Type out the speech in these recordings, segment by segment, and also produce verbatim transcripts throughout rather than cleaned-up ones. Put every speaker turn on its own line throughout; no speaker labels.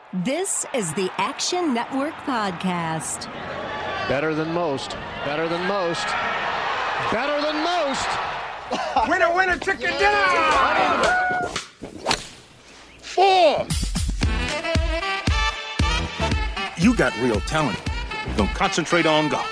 This is the Action Network Podcast.
Better than most. Better than most. Better than most.
Winner, winner, chicken dinner!
Four.
You got real talent. Don't concentrate on golf.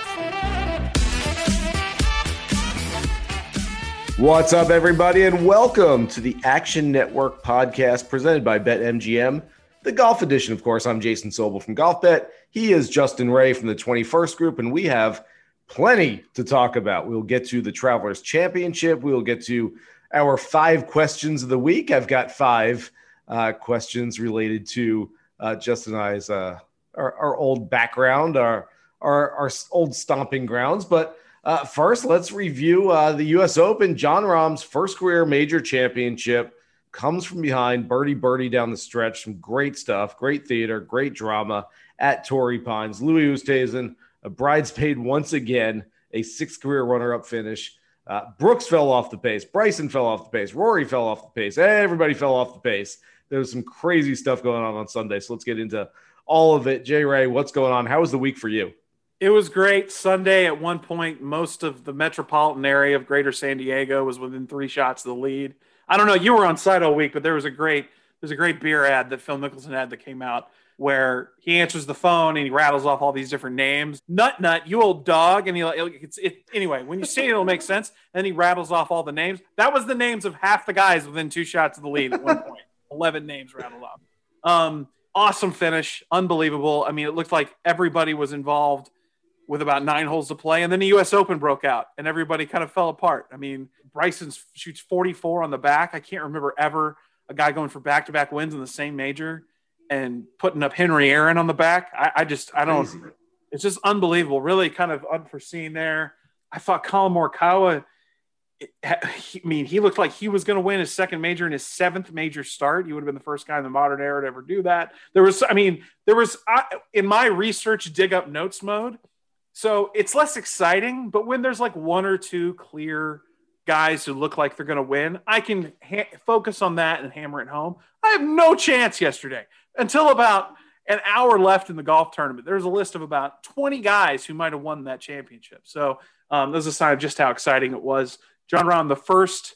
What's up, everybody, and welcome to the Action Network Podcast presented by BetMGM, the golf edition. Of course, I'm Jason Sobel from GolfBet. He is Justin Ray from the twenty-first Group, and we have plenty to talk about. We'll get to the Travelers Championship. We'll get to our five questions of the week. I've got five uh, questions related to uh, Justin and I's uh, our, our old background, our, our, our old stomping grounds, but Uh, first, let's review uh, the U S Open. Jon Rahm's first career major championship comes from behind, birdie birdie down the stretch. Some great stuff, great theater, great drama at Torrey Pines. Louis Oosthuizen, a bridesmaid once again, a sixth career runner-up finish. Uh, Brooks fell off the pace. Bryson fell off the pace. Rory fell off the pace. Everybody fell off the pace. There was some crazy stuff going on on Sunday, so let's get into all of it. Jay Ray, what's going on? How was the week for you?
It was great. Sunday, at one point, most of the metropolitan area of Greater San Diego was within three shots of the lead. I don't know. You were on site all week, but there was a great there's a great beer ad that Phil Mickelson had that came out where he answers the phone and he rattles off all these different names. Nut Nut, you old dog, and he it's it anyway. When you say it, it'll make sense. And he rattles off all the names. That was the names of half the guys within two shots of the lead at one point. Eleven names rattled off. Um, awesome finish, unbelievable. I mean, it looked like everybody was involved with about nine holes to play. And then the U S Open broke out and everybody kind of fell apart. I mean, Bryson shoots forty-four on the back. I can't remember ever a guy going for back-to-back wins in the same major and putting up Henry Aaron on the back. I, I just, I don't, Crazy. It's just unbelievable. Really kind of unforeseen there. I thought Colin Morikawa, it, he, I mean, he looked like he was going to win his second major in his seventh major start. He would have been the first guy in the modern era to ever do that. There was, I mean, there was, I, in my research dig up notes mode, so it's less exciting, but when there's like one or two clear guys who look like they're going to win, I can ha- focus on that and hammer it home. I have no chance yesterday until about an hour left in the golf tournament. There's a list of about twenty guys who might have won that championship. So um, there's a sign of just how exciting it was. Jon Rahm, the first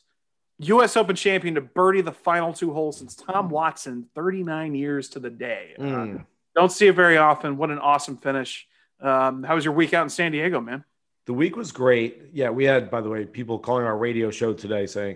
U S Open champion to birdie the final two holes since Tom Watson, thirty-nine years to the day. Mm. Uh, don't see it very often. What an awesome finish. Um, how was your week out in San Diego, man?
The week was great. Yeah, we had, by the way, people calling our radio show today saying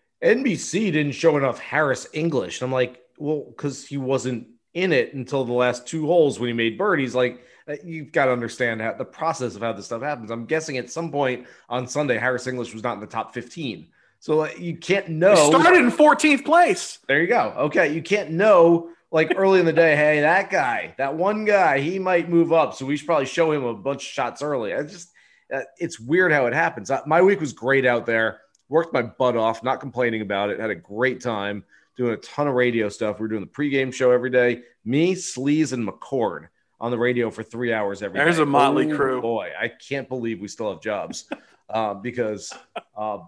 N B C didn't show enough Harris English. And I'm like, well, because he wasn't in it until the last two holes when he made birdies. Like, you've got to understand how the process of how this stuff happens. I'm guessing at some point on Sunday, Harris English was not in the top fifteen. So uh, you can't know.
He started in fourteenth place.
There you go. Okay, you can't know. Like early in the day, hey, that guy, that one guy, he might move up. So we should probably show him a bunch of shots early. I just, uh, it's weird how it happens. Uh, my week was great out there. Worked my butt off, not complaining about it. Had a great time doing a ton of radio stuff. We were doing the pregame show every day. Me, Sleaze, and McCord on the radio for three hours every
There's
day.
There's a motley
oh,
crew.
Boy, I can't believe we still have jobs uh, because uh,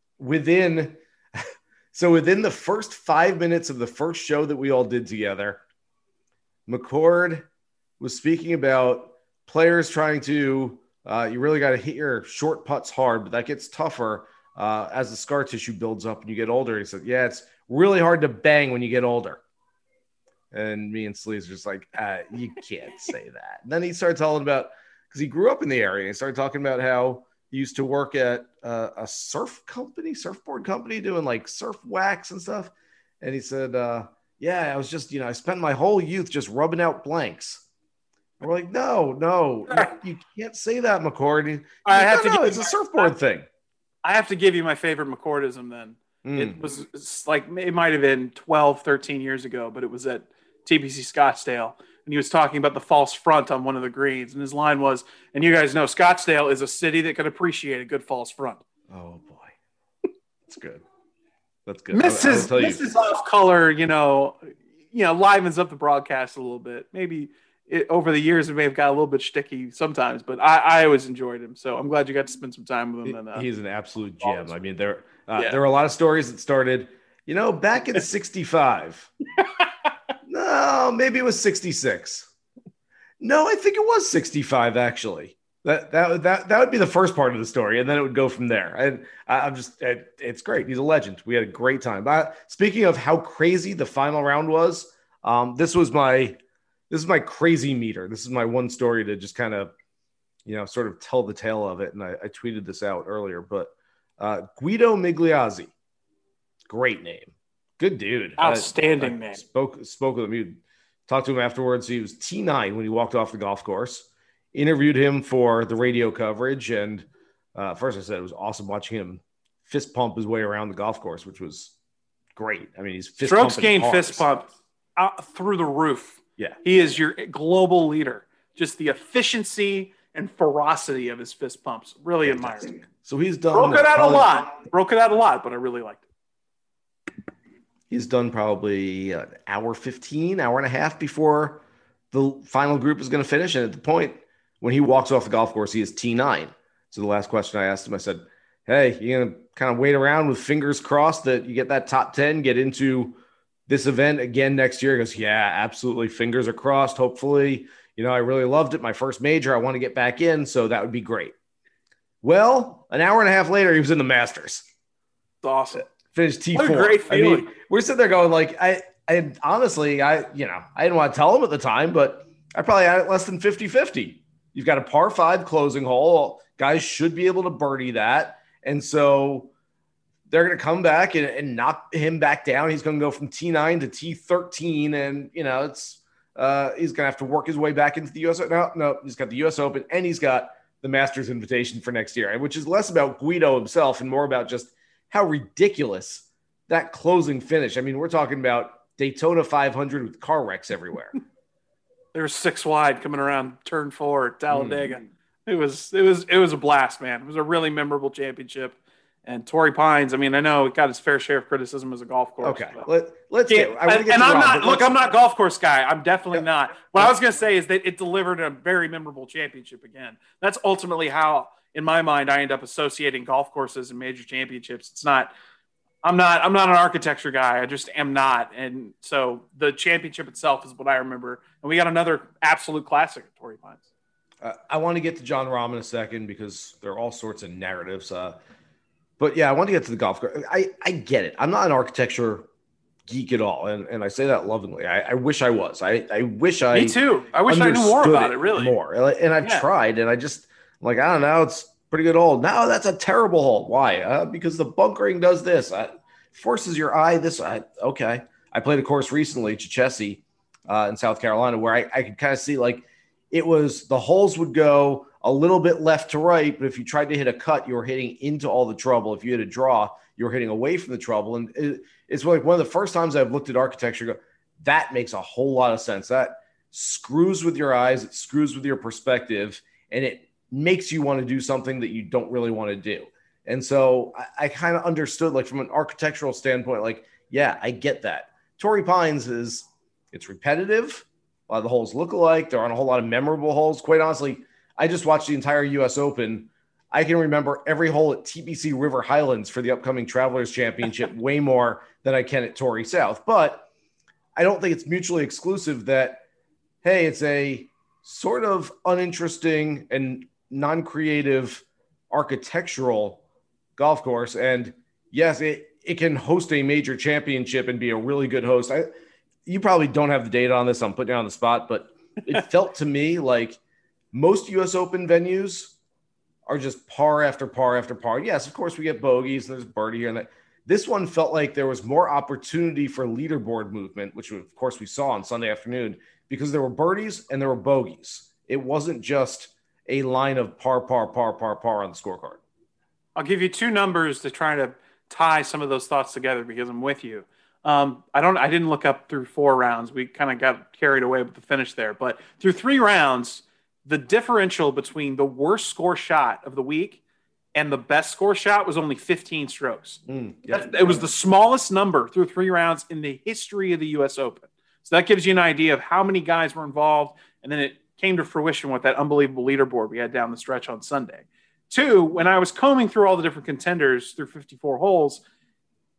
within – So within the first five minutes of the first show that we all did together, McCord was speaking about players trying to, uh, you really got to hit your short putts hard, but that gets tougher uh, as the scar tissue builds up and you get older. He said, yeah, it's really hard to bang when you get older. And me and Sleaze are just like, uh, you can't say that. And then he started telling about, because he grew up in the area, he started talking about how he used to work at uh, a surf company, surfboard company, doing like surf wax and stuff. And he said, uh, yeah, I was just, you know, I spent my whole youth just rubbing out blanks. And we're like, no, no, you can't say that, McCord. He,
I
like,
have
no,
to
no,
give
it's
you
a
my,
surfboard thing.
I have to give you my favorite McCordism then. Mm. It was it's like, it might have been twelve, thirteen years ago, but it was at T P C Scottsdale. And he was talking about the false front on one of the greens. And his line was, and you guys know Scottsdale is a city that can appreciate a good false front.
Oh, boy. That's good. That's good.
Missus Missus Off Color, you know, you know, livens up the broadcast a little bit. Maybe it, over the years, it may have got a little bit sticky sometimes, but I, I always enjoyed him. So I'm glad you got to spend some time with him. And, uh,
He's an absolute gem. I mean, there, uh, yeah. there were a lot of stories that started, you know, back in sixty-five. No, maybe it was sixty-six. No, I think it was sixty-five, actually. That that that that would be the first part of the story, and then it would go from there. And I, I'm just, it, it's great. He's a legend. We had a great time. But speaking of how crazy the final round was, um, this was my this is my crazy meter. This is my one story to just kind of, you know, sort of tell the tale of it. And I, I tweeted this out earlier, but uh, Guido Migliozzi, great name, good dude,
outstanding
I, I
name.
Spoke spoke with him. You talked to him afterwards. He was T nine when he walked off the golf course. Interviewed him for the radio coverage, and uh, first I said it was awesome watching him fist pump his way around the golf course, which was great. I mean, he's fist
strokes
pumping
gained,
cars.
fist pump out through the roof.
Yeah,
he is your global leader. Just the efficiency and ferocity of his fist pumps, really
Fantastic.
admired.
So he's done
broke it out
probably,
a lot, broke it out a lot, but I really liked it.
He's done probably an hour fifteen, hour and a half before the final group is going to finish, and at the point when he walks off the golf course, he is T nine. So the last question I asked him, I said, hey, you're going to kind of wait around with fingers crossed that you get that top ten, get into this event again next year? He goes, yeah, absolutely. Fingers are crossed. Hopefully, you know, I really loved it. My first major, I want to get back in. So that would be great. Well, an hour and a half later, he was in the Masters.
It's awesome.
Finished T four.
What a great feeling.
I mean, we're sitting there going like, I, I honestly, I, you know, I didn't want to tell him at the time, but I probably had it less than fifty-fifty. You've got a par five closing hole. Guys should be able to birdie that. And so they're going to come back and, and knock him back down. He's going to go from T nine to T thirteen. And, you know, it's uh, he's going to have to work his way back into the U S. No, no, he's got the U S Open and he's got the Masters invitation for next year, which is less about Guido himself and more about just how ridiculous that closing finish. I mean, we're talking about Daytona five hundred with car wrecks everywhere.
There was six wide coming around turn four at Talladega.
Mm.
It was it was it was a blast, man. It was a really memorable championship. And Torrey Pines, I mean, I know it got his fair share of criticism as a golf course.
Okay, Let, let's
yeah,
get. I
and
get
and
to
I'm
Rob,
not
but
look.
let's-
I'm not golf course guy. I'm definitely
Yeah.
not. What I was going to say is that it delivered a very memorable championship again. That's ultimately how, in my mind, I end up associating golf courses and major championships. It's not. I'm not. I'm not an architecture guy. I just am not. And so the championship itself is what I remember. And we got another absolute classic at Torrey Pines.
Uh, I want to get to John Rahm in a second because there are all sorts of narratives. Uh, but yeah, I want to get to the golf course. I, I get it. I'm not an architecture geek at all. And, and I say that lovingly. I, I wish I was. I, I wish I.
Me too. I wish I knew more
understood
about it, really.
More. And I've
Yeah.
tried and I just, I'm like, I don't know. It's pretty good hole. No, that's a terrible hole. Why? Uh, because the bunkering does this. I, forces your eye this. I, okay. I played a course recently, Chichesi, uh, in South Carolina, where I, I could kind of see like it was the holes would go a little bit left to right, but if you tried to hit a cut, you were hitting into all the trouble. If you hit a draw, you were hitting away from the trouble. And it, it's like one of the first times I've looked at architecture, go, that makes a whole lot of sense. That screws with your eyes, it screws with your perspective, and it makes you want to do something that you don't really want to do. And so I, I kind of understood, like from an architectural standpoint, like, yeah, I get that. Torrey Pines is, it's repetitive. A lot of the holes look alike. There aren't a whole lot of memorable holes. Quite honestly, I just watched the entire U S Open. I can remember every hole at T B C River Highlands for the upcoming Travelers Championship way more than I can at Torrey South. But I don't think it's mutually exclusive that, hey, it's a sort of uninteresting and non-creative architectural golf course. And yes, it, it can host a major championship and be a really good host. I, you probably don't have the data on this. I'm putting you on the spot, but it felt to me like most U S Open venues are just par after par after par. Yes, of course we get bogeys and there's birdie here and that. This one felt like there was more opportunity for leaderboard movement, which of course we saw on Sunday afternoon because there were birdies and there were bogeys. It wasn't just a line of par, par, par, par, par on the scorecard.
I'll give you two numbers to try to tie some of those thoughts together because I'm with you. Um, I don't. I didn't look up through four rounds. We kind of got carried away with the finish there. But through three rounds, the differential between the worst score shot of the week and the best score shot was only fifteen strokes.
Mm, yeah.
It was the smallest number through three rounds in the history of the U S Open. So that gives you an idea of how many guys were involved. And then it came to fruition with that unbelievable leaderboard we had down the stretch on Sunday. Two, when I was combing through all the different contenders through fifty-four holes,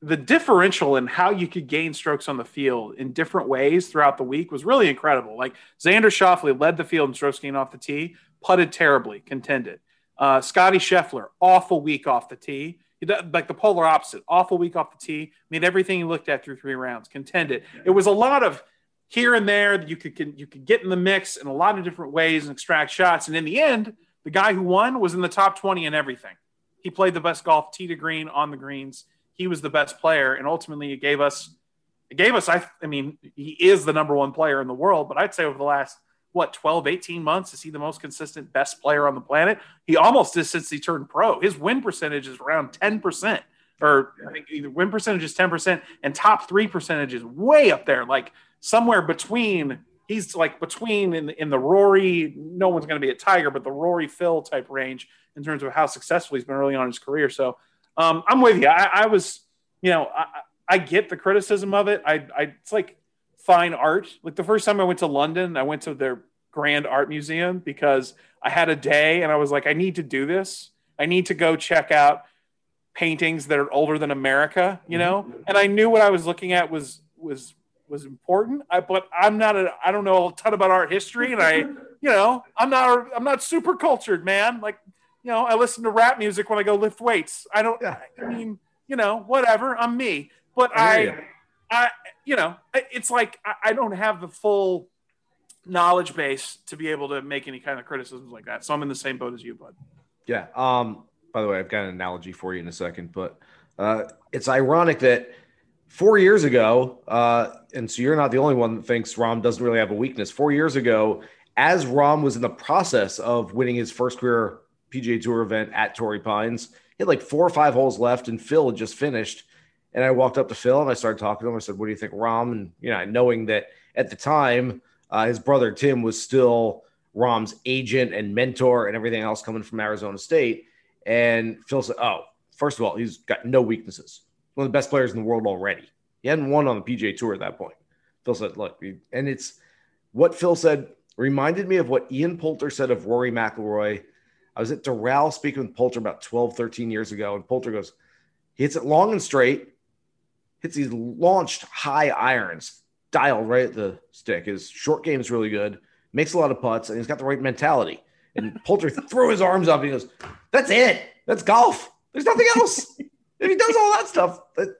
the differential in how you could gain strokes on the field in different ways throughout the week was really incredible. Like Xander Schauffele led the field in strokes gained off the tee, putted terribly, contended. Uh, Scotty Scheffler, awful week off the tee. He did, like the polar opposite, awful week off the tee, made everything he looked at through three rounds, contended. It was a lot of here and there that you could can, you could get in the mix in a lot of different ways and extract shots. And in the end, the guy who won was in the top twenty in everything. He played the best golf tee to green on the greens. He was the best player, and ultimately it gave us, it gave us, I, I mean, he is the number one player in the world, but I'd say over the last, what, twelve, eighteen months, is he the most consistent best player on the planet? He almost is since he turned pro. His win percentage is around ten percent, or I think either win percentage is ten percent, and top three percentage is way up there, like somewhere between, he's like between in, in the Rory, no one's going to be a Tiger, but the Rory Phil type range in terms of how successful he's been early on in his career. So, Um, I'm with you. I, I was, you know, I, I get the criticism of it. I, I, it's like fine art. Like the first time I went to London, I went to their Grand Art Museum because I had a day and I was like, I need to do this. I need to go check out paintings that are older than America, you know? Mm-hmm. And I knew what I was looking at was, was, was important. I, but I'm not a, I don't know a ton about art history, and I, you know, I'm not, I'm not super cultured, man. Like, you know, I listen to rap music when I go lift weights. I don't, yeah. I mean, you know, whatever, I'm me. But I, I, I you know, it's like I, I don't have the full knowledge base to be able to make any kind of criticisms like that. So I'm in the same boat as you, bud.
Yeah. Um, by the way, I've got an analogy for you in a second, but uh, it's ironic that four years ago, uh, and so you're not the only one that thinks Rahm doesn't really have a weakness. Four years ago, as Rahm was in the process of winning his first career P G A Tour event at Torrey Pines, he had like four or five holes left, and Phil had just finished. And I walked up to Phil and I started talking to him. I said, "What do you think, Rahm?" And you know, knowing that at the time, uh, his brother Tim was still Rahm's agent and mentor and everything else coming from Arizona State. And Phil said, "Oh, first of all, he's got no weaknesses. One of the best players in the world already. He hadn't won on the P G A Tour at that point." Phil said, "Look," and it's what Phil said reminded me of what Ian Poulter said of Rory McIlroy. I was at Doral speaking with Poulter about twelve, thirteen years ago, and Poulter goes, he hits it long and straight, hits these launched high irons, dialed right at the stick. His short game is really good, makes a lot of putts, and he's got the right mentality. And Poulter threw his arms up, and he goes, "That's it. That's golf. There's nothing else." If he does all that stuff,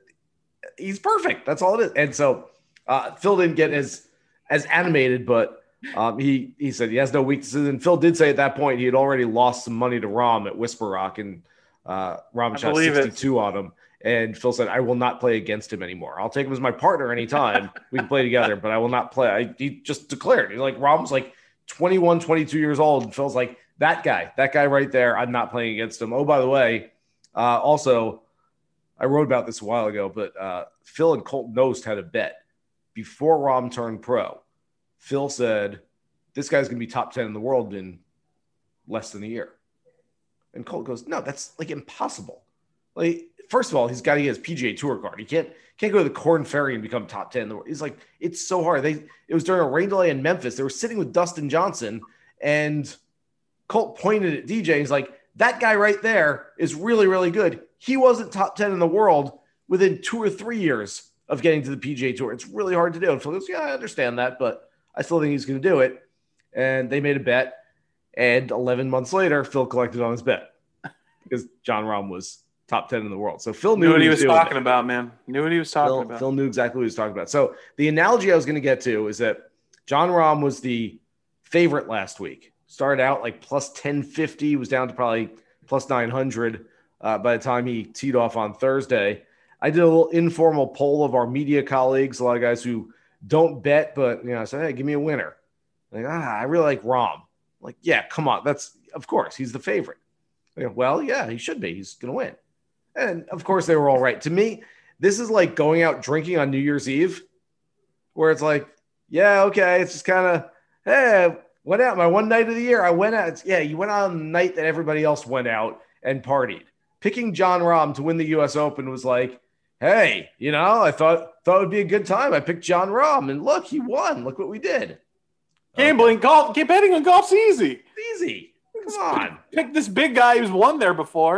he's perfect. That's all it is. And so uh, Phil didn't get as, as animated, but Um, he he said he has no weaknesses, and Phil did say at that point he had already lost some money to Rahm at Whisper Rock, and uh, Rahm shot sixty-two it. on him. And Phil said, "I will not play against him anymore. I'll take him as my partner anytime we can play together, but I will not play." I, he just declared, he's like, Rahm's like twenty-one, twenty-two years old, and Phil's like, that guy, that guy right there, I'm not playing against him. Oh, by the way, uh, also, I wrote about this a while ago, but uh, Phil and Colt Knost had a bet before Rahm turned pro. Phil said, "This guy's going to be top ten in the world in less than a year." And Colt goes, "No, that's like impossible. Like, first of all, he's got to get his P G A Tour card. He can't can't go to the Corn Ferry and become top ten in the world." He's like, "It's so hard." They it was during a rain delay in Memphis. They were sitting with Dustin Johnson, and Colt pointed at D J. He's like, "That guy right there is really, really good. He wasn't top ten in the world within two or three years of getting to the P G A Tour. It's really hard to do." And Phil goes, "Yeah, I understand that, but I still think he's going to do it." And they made a bet. And eleven months later, Phil collected on his bet because Jon Rahm was top ten in the world. So Phil knew,
knew
what
he was,
was
talking
there.
about, man. Knew what he was talking
Phil,
about.
Phil knew exactly what he was talking about. So the analogy I was going to get to is that Jon Rahm was the favorite last week. Started out like plus ten fifty, was down to probably plus nine hundred uh, by the time he teed off on Thursday. I did a little informal poll of our media colleagues, a lot of guys who don't bet, but you know, I said, "Hey, give me a winner." Like, ah, I really like Rahm. Like, yeah, come on. That's, of course, he's the favorite. Go, well, yeah, he should be. He's going to win. And of course, they were all right. To me, this is like going out drinking on New Year's Eve, where it's like, yeah, okay, it's just kind of, hey, went out my one night of the year. I went out. It's, yeah, you went out on the night that everybody else went out and partied. Picking Jon Rahm to win the U S Open was like, hey, you know, I thought thought it would be a good time. I picked Jon Rahm, and look, he won. Look what we did.
Gambling, okay. golf, betting on golf's easy.
Easy. Come on.
Pick this big guy who's won there before.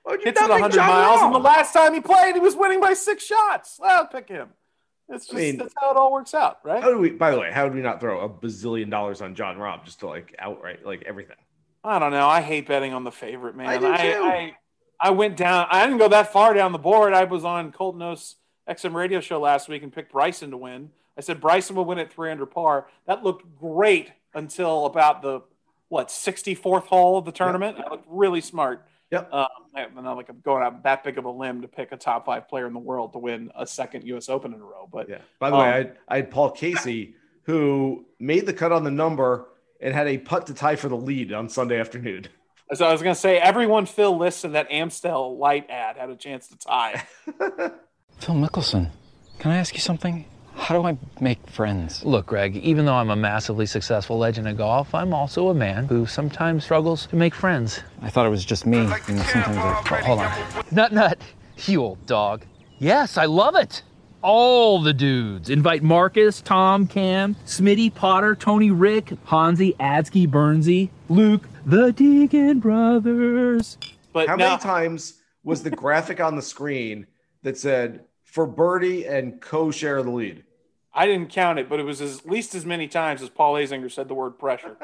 Why'd you
hits
not
it
pick
one hundred
John
miles,
Rahm?
and the last time he played, he was winning by six shots. I'll pick him. It's just
I mean,
that's how it all works out, right?
How do we? By the way, how did we not throw a bazillion dollars on John Rahm just to like outright like everything?
I don't know. I hate betting on the favorite, man.
I do
I,
too.
I, I went down. I didn't go that far down the board. I was on Colton O's X M radio show last week and picked Bryson to win. I said Bryson will win at three under par. That looked great until about the, what, sixty-fourth hole of the tournament. Yep. I looked really smart.
Yep.
Um, I'm not like I'm going out that big of a limb to pick a top five player in the world to win a second U S Open in a row. But
yeah. By the
um,
way, I had, I had Paul Casey who made the cut on the number and had a putt to tie for the lead on Sunday afternoon.
So I was going to say, everyone Phil lists in that Amstel Light ad had a chance to tie.
Phil Mickelson, can I ask you something? How do I make friends?
Look, Greg, even though I'm a massively successful legend of golf, I'm also a man who sometimes struggles to make friends.
I thought it was just me. You know, sometimes I... Oh, hold on.
Nut, nut, you old dog. Yes, I love it. All the dudes. Invite Marcus, Tom, Cam, Smitty, Potter, Tony, Rick, Hansi, Adsky, Bernsey, Luke, the Deegan brothers.
But
how
now,
many times was the graphic on the screen that said for birdie and co-share the lead?
I didn't count it, but it was at least as many times as Paul Azinger said the word pressure.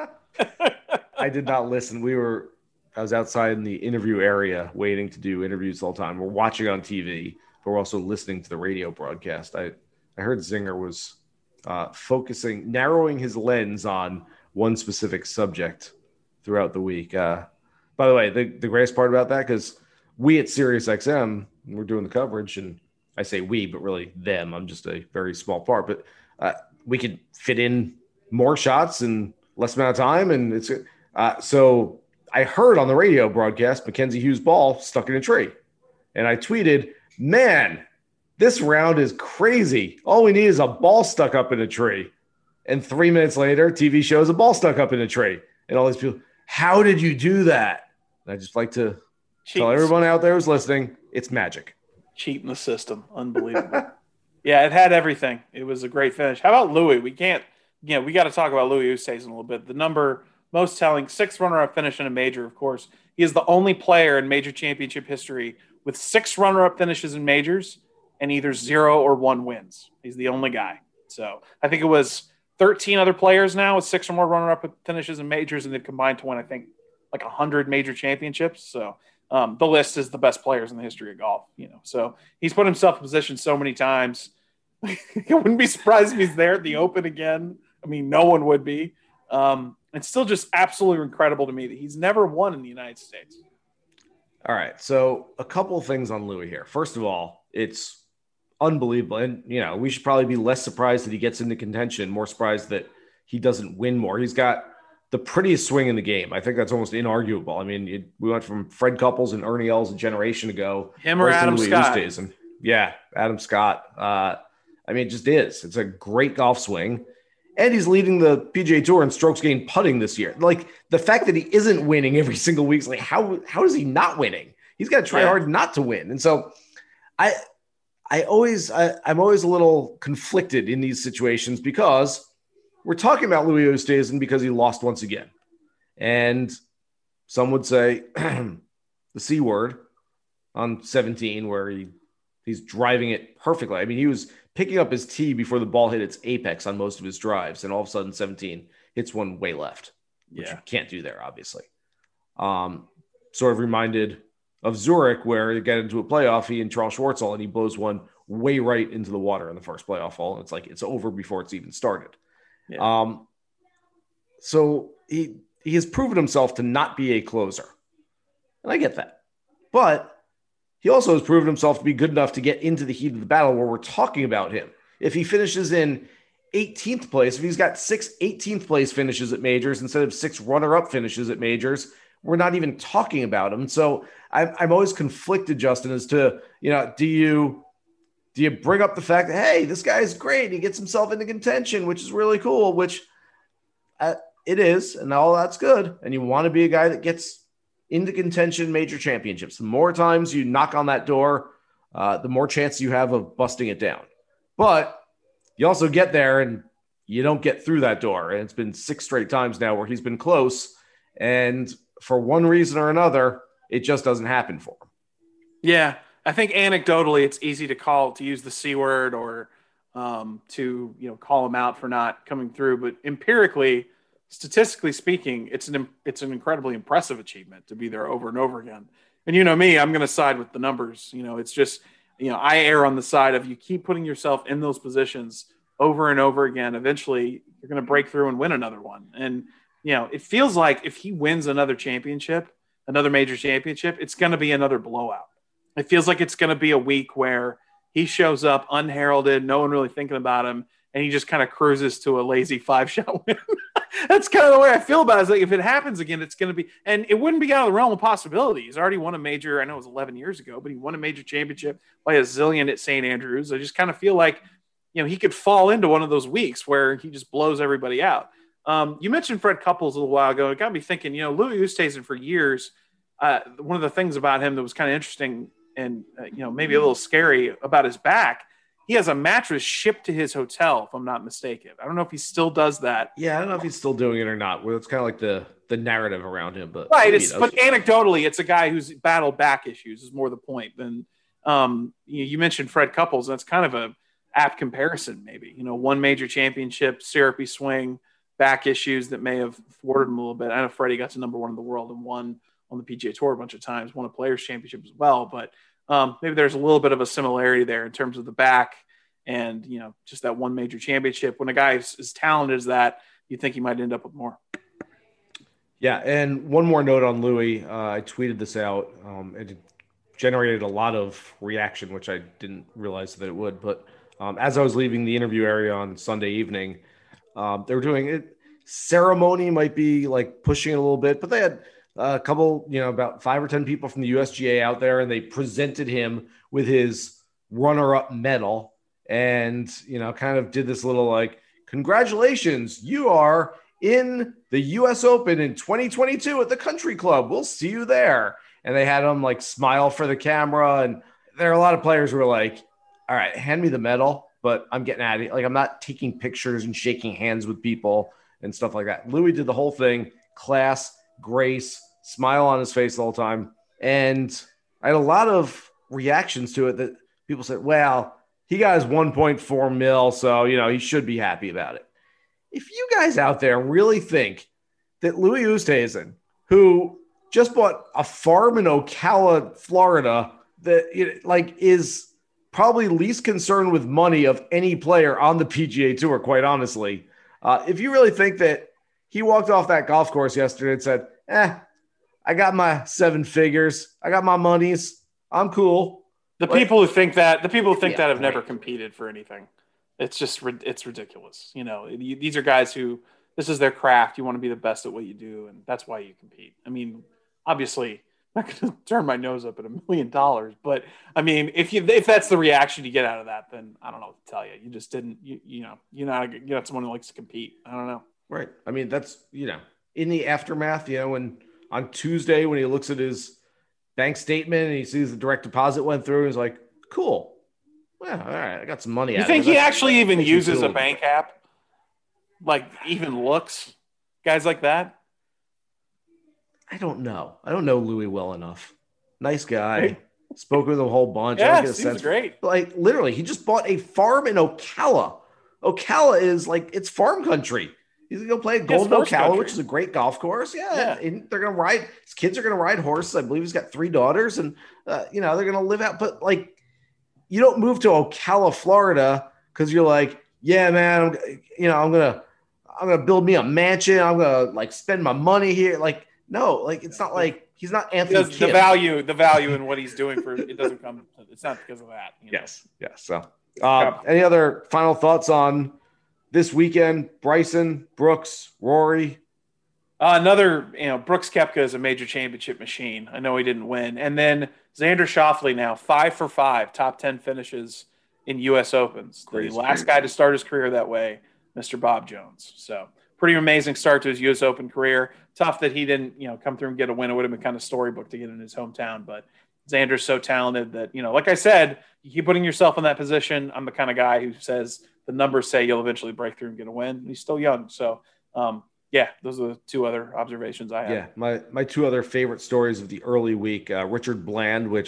I did not listen. We were, I was outside in the interview area waiting to do interviews all the time. We're watching on T V, but we're also listening to the radio broadcast. I, I heard Zinger was uh, focusing, narrowing his lens on one specific subject throughout the week. Uh, by the way, the, the greatest part about that, because we at SiriusXM, we're doing the coverage, and I say we, but really them. I'm just a very small part, but uh, we could fit in more shots in less amount of time. And it's uh, so I heard on the radio broadcast, Mackenzie Hughes' ball stuck in a tree. And I tweeted, man, this round is crazy. All we need is a ball stuck up in a tree. And three minutes later, T V shows a ball stuck up in a tree. And all these people, how did you do that? And I just like to
Cheats.
tell everyone out there who's listening, it's magic.
Cheating the system. Unbelievable. Yeah, it had everything. It was a great finish. How about Louis? We can't, you know, we got to talk about Louis Oosthuizen a little bit. The number most telling, sixth runner-up finish in a major, of course. He is the only player in major championship history with six runner-up finishes in majors and either zero or one wins. He's the only guy. So I think it was thirteen other players now with six or more runner-up finishes in majors, and they've combined to win, I think, like one hundred major championships. So um, the list is the best players in the history of golf, you know. So he's put himself in position so many times. I wouldn't be surprised if he's there at the Open again. I mean, no one would be. Um, it's still just absolutely incredible to me that he's never won in the United States.
All right. So a couple of things on Louis here. First of all, it's unbelievable. And, you know, we should probably be less surprised that he gets into contention, more surprised that he doesn't win more. He's got the prettiest swing in the game. I think that's almost inarguable. I mean, it, we went from Fred Couples and Ernie Els a generation ago.
Him or Adam Scott.
Oosthuizen. Yeah, Adam Scott. Uh, I mean, it just is. It's a great golf swing. And he's leading the P G A Tour in strokes gained putting this year. Like, the fact that he isn't winning every single week is like, how how is he not winning? He's got to try yeah. hard not to win. And so I I always I, I'm always a little conflicted in these situations because we're talking about Louis Oosthuizen because he lost once again. And some would say the C word on seventeen, where he he's driving it perfectly. I mean, he was picking up his tee before the ball hit its apex on most of his drives, and all of a sudden seventeen hits one way left, which yeah. you can't do there, obviously. Um, sort of reminded of Zurich, where they get into a playoff, he and Charles Schwartzel, and he blows one way right into the water in the first playoff hole. And it's like, it's over before it's even started. Yeah. Um, so he, he has proven himself to not be a closer. And I get that. But he also has proven himself to be good enough to get into the heat of the battle where we're talking about him. If he finishes in eighteenth place, if he's got six eighteenth place finishes at majors instead of six runner-up finishes at majors, we're not even talking about him. So I'm, I'm always conflicted, Justin, as to, you know, do you do you bring up the fact that, hey, this guy is great, he gets himself into contention, which is really cool, which uh, it is, and all that's good. And you want to be a guy that gets into contention major championships. The more times you knock on that door, uh, the more chance you have of busting it down. But you also get there and you don't get through that door. And it's been six straight times now where he's been close. And for one reason or another, it just doesn't happen for him.
Yeah, I think anecdotally it's easy to call to use the C word or um, to you know call him out for not coming through, but empirically, statistically speaking, it's an it's an incredibly impressive achievement to be there over and over again. And you know me, I'm going to side with the numbers. You know, it's just you know I err on the side of you keep putting yourself in those positions over and over again. Eventually, you're going to break through and win another one. And you know, it feels like if he wins another championship, another major championship, it's going to be another blowout. It feels like it's going to be a week where he shows up unheralded, no one really thinking about him, and he just kind of cruises to a lazy five-shot win. That's kind of the way I feel about it. It's like if it happens again, it's going to be – and it wouldn't be out of the realm of possibility. He's already won a major – I know it was eleven years ago, but he won a major championship by a zillion at Saint Andrews. I just kind of feel like, you know, he could fall into one of those weeks where he just blows everybody out. Um, you mentioned Fred Couples a little while ago. It got me thinking, you know, Louis Oosthuizen for years, uh, one of the things about him that was kind of interesting and, uh, you know, maybe a little scary about his back, he has a mattress shipped to his hotel, if I'm not mistaken. I don't know if he still does that.
Yeah, I don't know if he's still doing it or not. Well, it's kind of like the the narrative around him. But
right, it's, but anecdotally, it's a guy who's battled back issues is more the point than um, you, you mentioned Fred Couples. And that's kind of a apt comparison maybe. You know, one major championship, syrupy swing, back issues that may have thwarted him a little bit. I know Freddie got to number one in the world and won on the P G A Tour a bunch of times, won a Players Championship as well. But um, maybe there's a little bit of a similarity there in terms of the back and, you know, just that one major championship. When a guy is as talented as that, you think he might end up with more.
Yeah, and one more note on Louis. Uh, I tweeted this out. Um, it generated a lot of reaction, which I didn't realize that it would. But um, as I was leaving the interview area on Sunday evening, um, they were doing it. Ceremony might be like pushing it a little bit, but they had a couple, you know, about five or ten people from the U S G A out there, and they presented him with his runner-up medal and, you know, kind of did this little like, congratulations, you are in the U S Open in twenty twenty-two at the Country Club. We'll see you there. And they had him like smile for the camera. And there are a lot of players who were like, all right, hand me the medal, but I'm getting out of it. Like, I'm not taking pictures and shaking hands with people and stuff like that. Louis did the whole thing, class, grace, smile on his face the whole time. And I had a lot of reactions to it that people said, well, he got his one point four mil, so, you know, he should be happy about it. If you guys out there really think that Louis Oosthuizen, who just bought a farm in Ocala, Florida, that it, like is probably least concerned with money of any player on the P G A Tour, quite honestly, uh, if you really think that he walked off that golf course yesterday and said, eh, I got my seven figures, I got my monies, I'm cool.
The like, people who think that, the people who think
yeah,
that have
right.
never competed for anything. It's just, it's ridiculous. You know, these are guys who, this is their craft. You want to be the best at what you do, and that's why you compete. I mean, obviously, I'm not going to turn my nose up at a million dollars, but I mean, if you if that's the reaction you get out of that, then I don't know what to tell you. You just didn't, you you know, you're not you're not someone who likes to compete. I don't know.
Right. I mean, that's, you know, in the aftermath, you know, when on Tuesday when he looks at his bank statement and he sees the direct deposit went through, he's like, cool. Well, all right, I got some money.
You
out
think
of it.
he
That's,
actually even uses
cool.
a bank app? Like even looks, guys like that?
I don't know. I don't know Louis well enough. Nice guy. Spoke with him a whole bunch.
Yeah,
I don't get a
seems
sense.
great.
Like literally, he just bought a farm in Ocala. Ocala is like it's farm country. He's gonna go play at Golden
horse
Ocala,
country.
which is a great golf course. Yeah,
Yeah.
and they're gonna ride. His kids are gonna ride horses. I believe he's got three daughters, and uh, you know they're gonna live out. But like, you don't move to Ocala, Florida, because you're like, yeah, man, I'm, you know, I'm gonna, I'm gonna build me a mansion. I'm gonna like spend my money here. Like, no, like it's not like he's not Anthony
Because
Kim.
the value, the value in what he's doing for it doesn't come. It's not because of that. You know?
Yes, yes. So, uh, any other final thoughts on this weekend? Bryson, Brooks, Rory.
Uh, another, you know, Brooks Koepka is a major championship machine. I know he didn't win, and then Xander Schauffele now five for five, top ten finishes in U S Opens. The
Crazy.
last guy to start his career that way, Mister Bob Jones. So pretty amazing start to his U S Open career. Tough that he didn't, you know, come through and get a win. It would have been kind of storybook to get in his hometown, but Xander's so talented that, you know, like I said, you keep putting yourself in that position. I'm the kind of guy who says the numbers say you'll eventually break through and get a win. He's still young. So, um, yeah, those are the two other observations I have.
Yeah, my my two other favorite stories of the early week. Uh, Richard Bland, which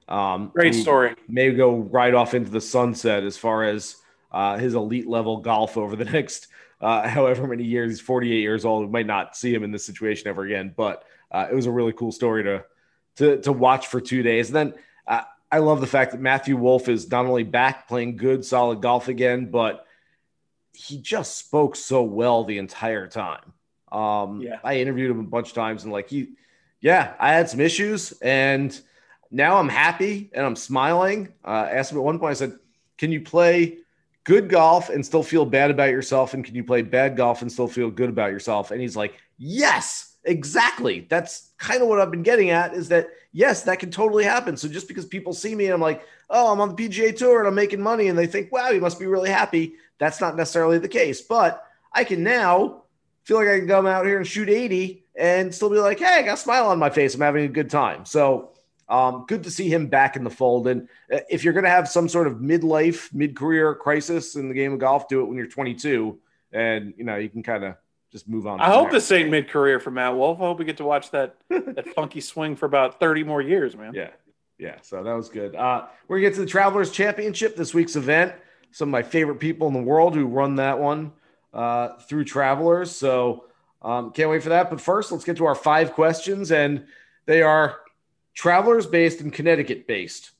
Um,
Great story.
May go right off into the sunset as far as uh, his elite level golf over the next uh, however many years. He's forty-eight years old. We might not see him in this situation ever again, but uh, it was a really cool story to to to watch for two days. And then uh, I love the fact that Matthew Wolff is not only back playing good, solid golf again, but he just spoke so well the entire time. Um,
Yeah.
I interviewed him a bunch of times and like he, yeah, I had some issues and now I'm happy and I'm smiling. Uh, I asked him at one point, I said, can you play good golf and still feel bad about yourself? And can you play bad golf and still feel good about yourself? And he's like, yes, exactly. That's kind of what I've been getting at is that, yes, that can totally happen. So just because people see me and I'm like, oh, I'm on the P G A Tour and I'm making money and they think, wow, you must be really happy. That's not necessarily the case, but I can now feel like I can come out here and shoot eighty and still be like, hey, I got a smile on my face. I'm having a good time. So um, good to see him back in the fold. And if you're going to have some sort of midlife, mid-career crisis in the game of golf, do it when you're twenty-two and, you know, you can kind of just move on.
I hope
there.
this ain't mid-career for Matt Wolff. I hope we get to watch that that funky swing for about thirty more years, man.
Yeah. Yeah. So that was good. Uh, we're going to get to the Travelers Championship, this week's event. Some of my favorite people in the world who run that one uh, through Travelers. So um, can't wait for that. But first, let's get to our five questions. And they are Travelers based and Connecticut based.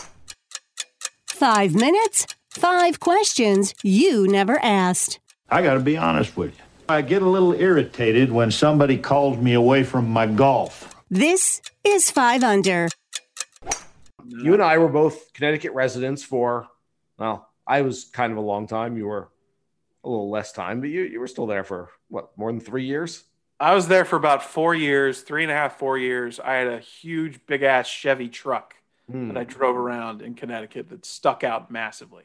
Five minutes, five questions you never asked.
I got to be honest with you. I get a little irritated when somebody calls me away from my golf.
This is Five Under.
You and I were both Connecticut residents for, well, I was kind of a long time. You were a little less time, but you, you were still there for, what, more than three years?
I was there for about four years, three and a half, four years. I had a huge, big-ass Chevy truck
Hmm.
that I drove around in Connecticut that stuck out massively.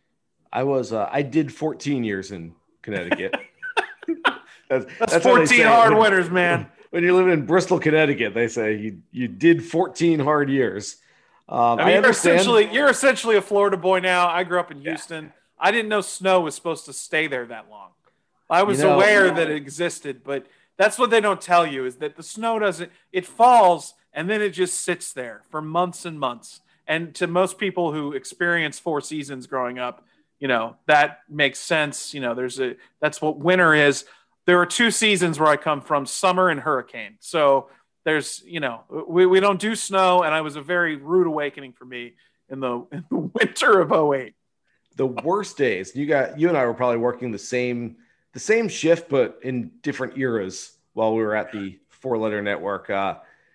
I was, uh, I did fourteen years in Connecticut. that's,
That's,
how they
fourteen
say it.
hard
When-
winters, man.
When you're living in Bristol, Connecticut, they say you you did fourteen hard years. Um,
I mean,
I
you're
understand.
essentially you're essentially a Florida boy now. I grew up in Houston. I didn't know snow was supposed to stay there that long. I was
You know-
aware that it existed, but that's what they don't tell you is that the snow doesn't. It falls and then it just sits there for months and months. And to most people who experience four seasons growing up, you know that makes sense. You know, there's a that's what winter is. There are two seasons where I come from, summer and hurricane. So there's, you know, we, we don't do snow. And I was a very rude awakening for me in the, in the winter of oh eight.
The worst days, you got, you and I were probably working the same, the same shift, but in different eras while we were at the four letter network. Uh,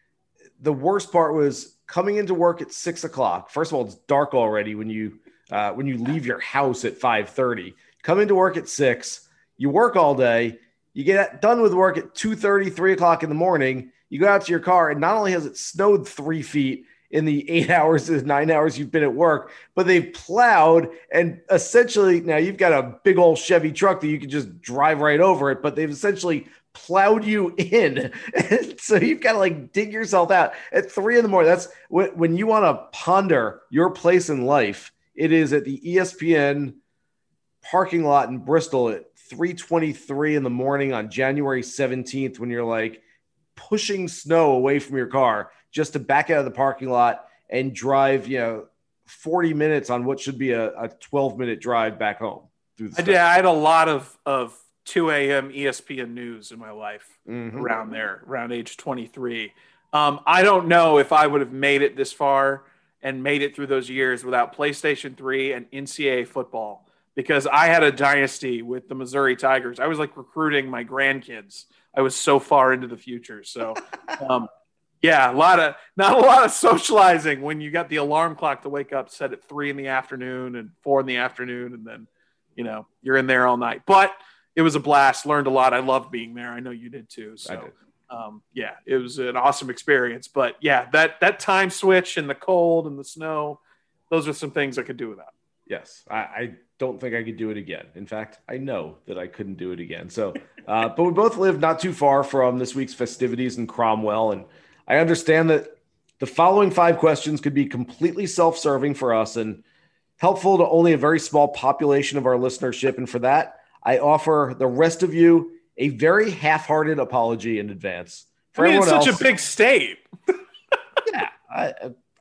the worst part was coming into work at six o'clock. First of all, it's dark already when you, uh, when you leave your house at five thirty, come into work at six, you work all day. You get done with work at two thirty, three o'clock in the morning. You go out to your car, and not only has it snowed three feet in the eight hours to nine hours you've been at work, but they've plowed and essentially now you've got a big old Chevy truck that you can just drive right over it, but they've essentially plowed you in. And so you've got to like dig yourself out at three in the morning. That's when, when you want to ponder your place in life. It is at the E S P N parking lot in Bristol at three twenty-three in the morning on January seventeenth when you're like pushing snow away from your car just to back out of the parking lot and drive, you know, forty minutes on what should be a, a twelve minute drive back home. Through the
I did. I had a lot of, of two a.m. E S P N news in my life
Mhm.
around there, around age twenty-three. Um, I don't know if I would have made it this far and made it through those years without PlayStation three and N C double A football, because I had a dynasty with the Missouri Tigers. I was like recruiting my grandkids. I was so far into the future. So, um, yeah, a lot of, not a lot of socializing when you got the alarm clock to wake up set at three in the afternoon and four in the afternoon. And then, you know, you're in there all night, but it was a blast. Learned a lot. I loved being there. I know you did too. So,
I did.
Um, yeah, it was an awesome experience, but yeah, that, that time switch and the cold and the snow, those are some things I could do without.
Yes, I, I don't think I could do it again. In fact, I know that I couldn't do it again. So, uh, but we both live not too far from this week's festivities in Cromwell. And I understand that the following five questions could be completely self-serving for us and helpful to only a very small population of our listenership. And for that, I offer the rest of you a very half-hearted apology in advance. For
I mean, it's
everyone
such
else,
a big state.
yeah, I,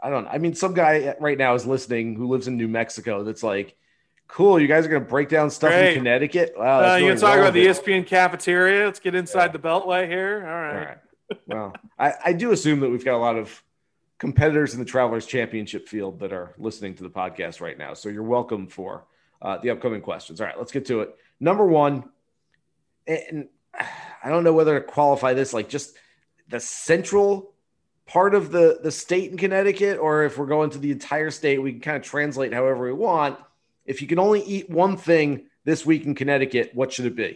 I don't know. I mean, some guy right now is listening who lives in New Mexico that's like, cool, you guys are going to break down stuff
Great.
in Connecticut? Wow,
Uh, you
really
can talk about the E
relevant.
S P N cafeteria. Let's get inside
Yeah.
the Beltway here. All right.
All right. Well, I, I do assume that we've got a lot of competitors in the Travelers Championship field that are listening to the podcast right now. So you're welcome for uh, the upcoming questions. All right, let's get to it. Number one, and I don't know whether to qualify this like just the central part of the, the state in Connecticut, or if we're going to the entire state, we can kind of translate however we want. If you can only eat one thing this week in Connecticut, what should it be?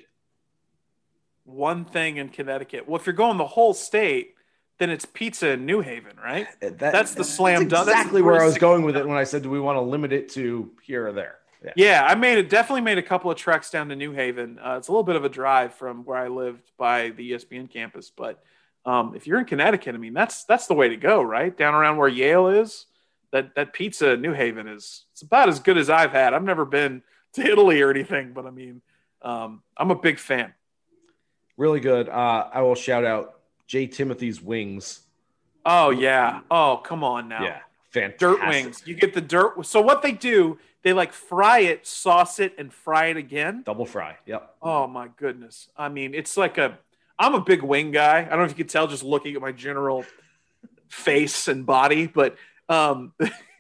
One thing in Connecticut. Well, if you're going the whole state, then it's pizza in New Haven, right?
That,
That's the slam
that's
dunk. That's
exactly
the
where I was
first-
going with it when I said, do we want to limit it to here or there? Yeah.
Yeah, I made it. Definitely made a couple of treks down to New Haven. Uh, it's a little bit of a drive from where I lived by the E S P N campus, but um, if you're in Connecticut, I mean, that's that's the way to go, right? Down around where Yale is. That that pizza in New Haven is it's about as good as I've had. I've never been to Italy or anything, but I mean, um, I'm a big fan.
Really good. Uh, I will shout out J. Timothy's Wings.
Oh yeah. Oh come on now.
Yeah, fantastic.
Dirt wings. You get the dirt. So what they do, they like fry it, sauce it, and fry it again.
Double fry. Yep.
Oh my goodness. I mean, it's like a. I'm a big wing guy. I don't know if you could tell just looking at my general face and body, but um,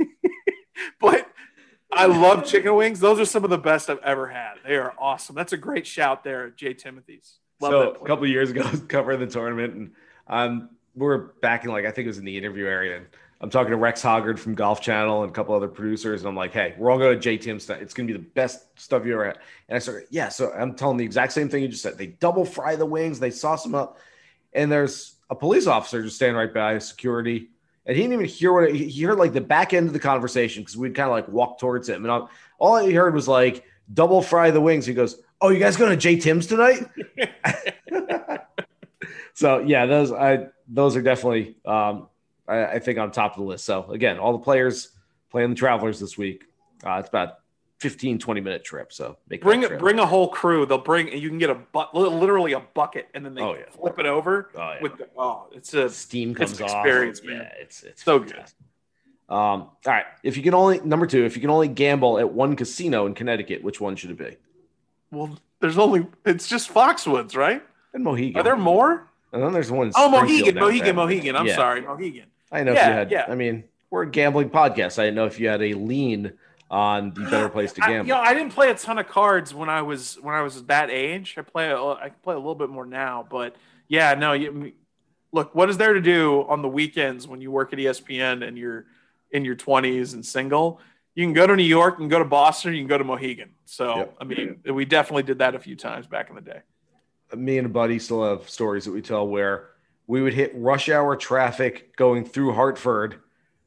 but I love chicken wings. Those are some of the best I've ever had. They are awesome. That's a great shout there at Jay Timothy's. Love
so
that
a
place.
couple of years ago, I was covering the tournament, and um, we were back in like I think it was in the interview area, and I'm talking to Rex Hoggard from Golf Channel and a couple other producers, and I'm like, hey, we're all going to J Tim's tonight. It's going to be the best stuff you ever had. And I started, yeah. So I'm telling the exact same thing you just said. They double fry the wings, they sauce them up, and there's a police officer just standing right by security, and he didn't even hear what it, he heard like the back end of the conversation because we'd kind of like walk towards him, and all, all he heard was like double fry the wings. He goes, "Oh, you guys going to J Tim's tonight?" So yeah, those I those are definitely um, I, I think on top of the list. So again, all the players playing the Travelers this week. Uh, it's about fifteen, twenty minute trip. So make
Bring
that
it,
trip.
bring a whole crew. They'll bring, and you can get a but literally a bucket, and then they
Oh, yeah.
flip it over.
Oh, yeah.
With the, oh, it's a
Steam
it's
comes
an
off.
experience, man.
Yeah, it's it's
So
fantastic. Um, all right. If you can only number two, if you can only gamble at one casino in Connecticut, which one should it be?
Well, there's only it's just Foxwoods, right?
And Mohegan.
Are there more?
And then there's one. in
Oh,
Springfield
Mohegan,
now,
Mohegan,
apparently.
Mohegan. I'm
Yeah.
sorry, Mohegan.
I know if
Yeah,
you had.
yeah.
I mean, we're a gambling podcast. I didn't know if you had a lean on the better place to
I,
gamble.
you know, I didn't play a ton of cards when I was when I was that age. I play a, I play a little bit more now, but yeah, no. You, look, what is there to do on the weekends when you work at E S P N and you're in your twenties and single? You can go to New York, you can go to Boston, you can go to Mohegan. So
Yep.
I mean, we definitely did that a few times back in the day.
Me and a buddy still have stories that we tell where we would hit rush hour traffic going through Hartford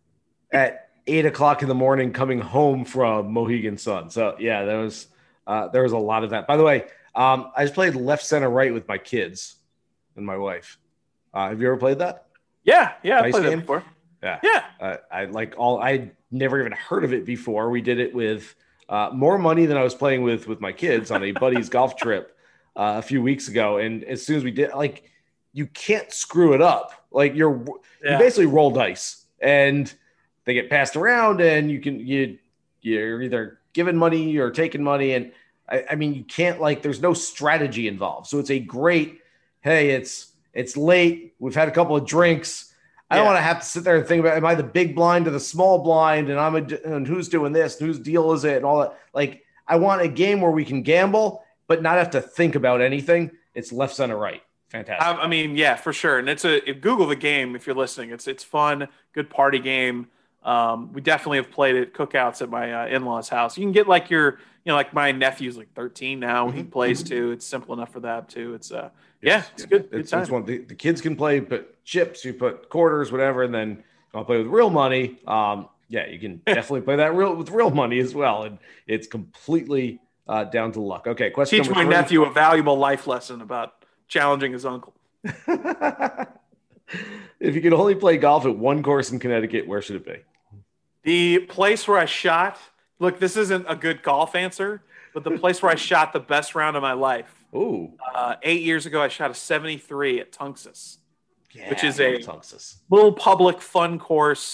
at eight o'clock in the morning coming home from Mohegan Sun. So yeah, there was uh, there was a lot of that. By the way, um, I just played left, center, right with my kids and my wife. Uh, have you ever played that?
Yeah, yeah, I
Dice
played that
game?
before.
Yeah,
Yeah,
uh, I like all. I never even heard of it before. We did it with uh, more money than I was playing with with my kids on a buddy's golf trip uh, a few weeks ago. And as soon as we did, like, you can't screw it up. Like you're
Yeah.
you basically roll dice and they get passed around, and you can you you're either giving money or taking money, and I, I mean you can't like there's no strategy involved. So it's a great. Hey, it's it's late. We've had a couple of drinks. I don't
Yeah.
want to have to sit there and think about, am I the big blind or the small blind? And I'm a, and who's doing this? Whose deal is it? And all that. Like, I want a game where we can gamble, but not have to think about anything. It's left, center, right. Fantastic.
I, I mean, yeah, for sure. And it's a if Google the game if you're listening. It's it's fun, good party game. Um, we definitely have played it cookouts at my uh, in-laws' house. You can get like your, you know, like my nephew's like thirteen now. He plays too. It's simple enough for that too. It's uh, yeah, it's good. Good
It's,
time.
it's one the, the kids can play, put chips, you put quarters, whatever, and then I'll play with real money. Um, yeah, you can definitely play that real with real money as well, and it's completely uh, down to luck. Okay, question
Teach
number
my
three.
nephew a valuable life lesson about challenging his uncle.
If you could only play golf at one course in Connecticut, where should it be?
The place where I shot. Look, this isn't a good golf answer, but the place where I shot the best round of my life.
Ooh,
Uh, eight years ago, I shot a seventy-three at Tunxus.
yeah,
Which is
I love
a-
Tunxus.
Little public fun course.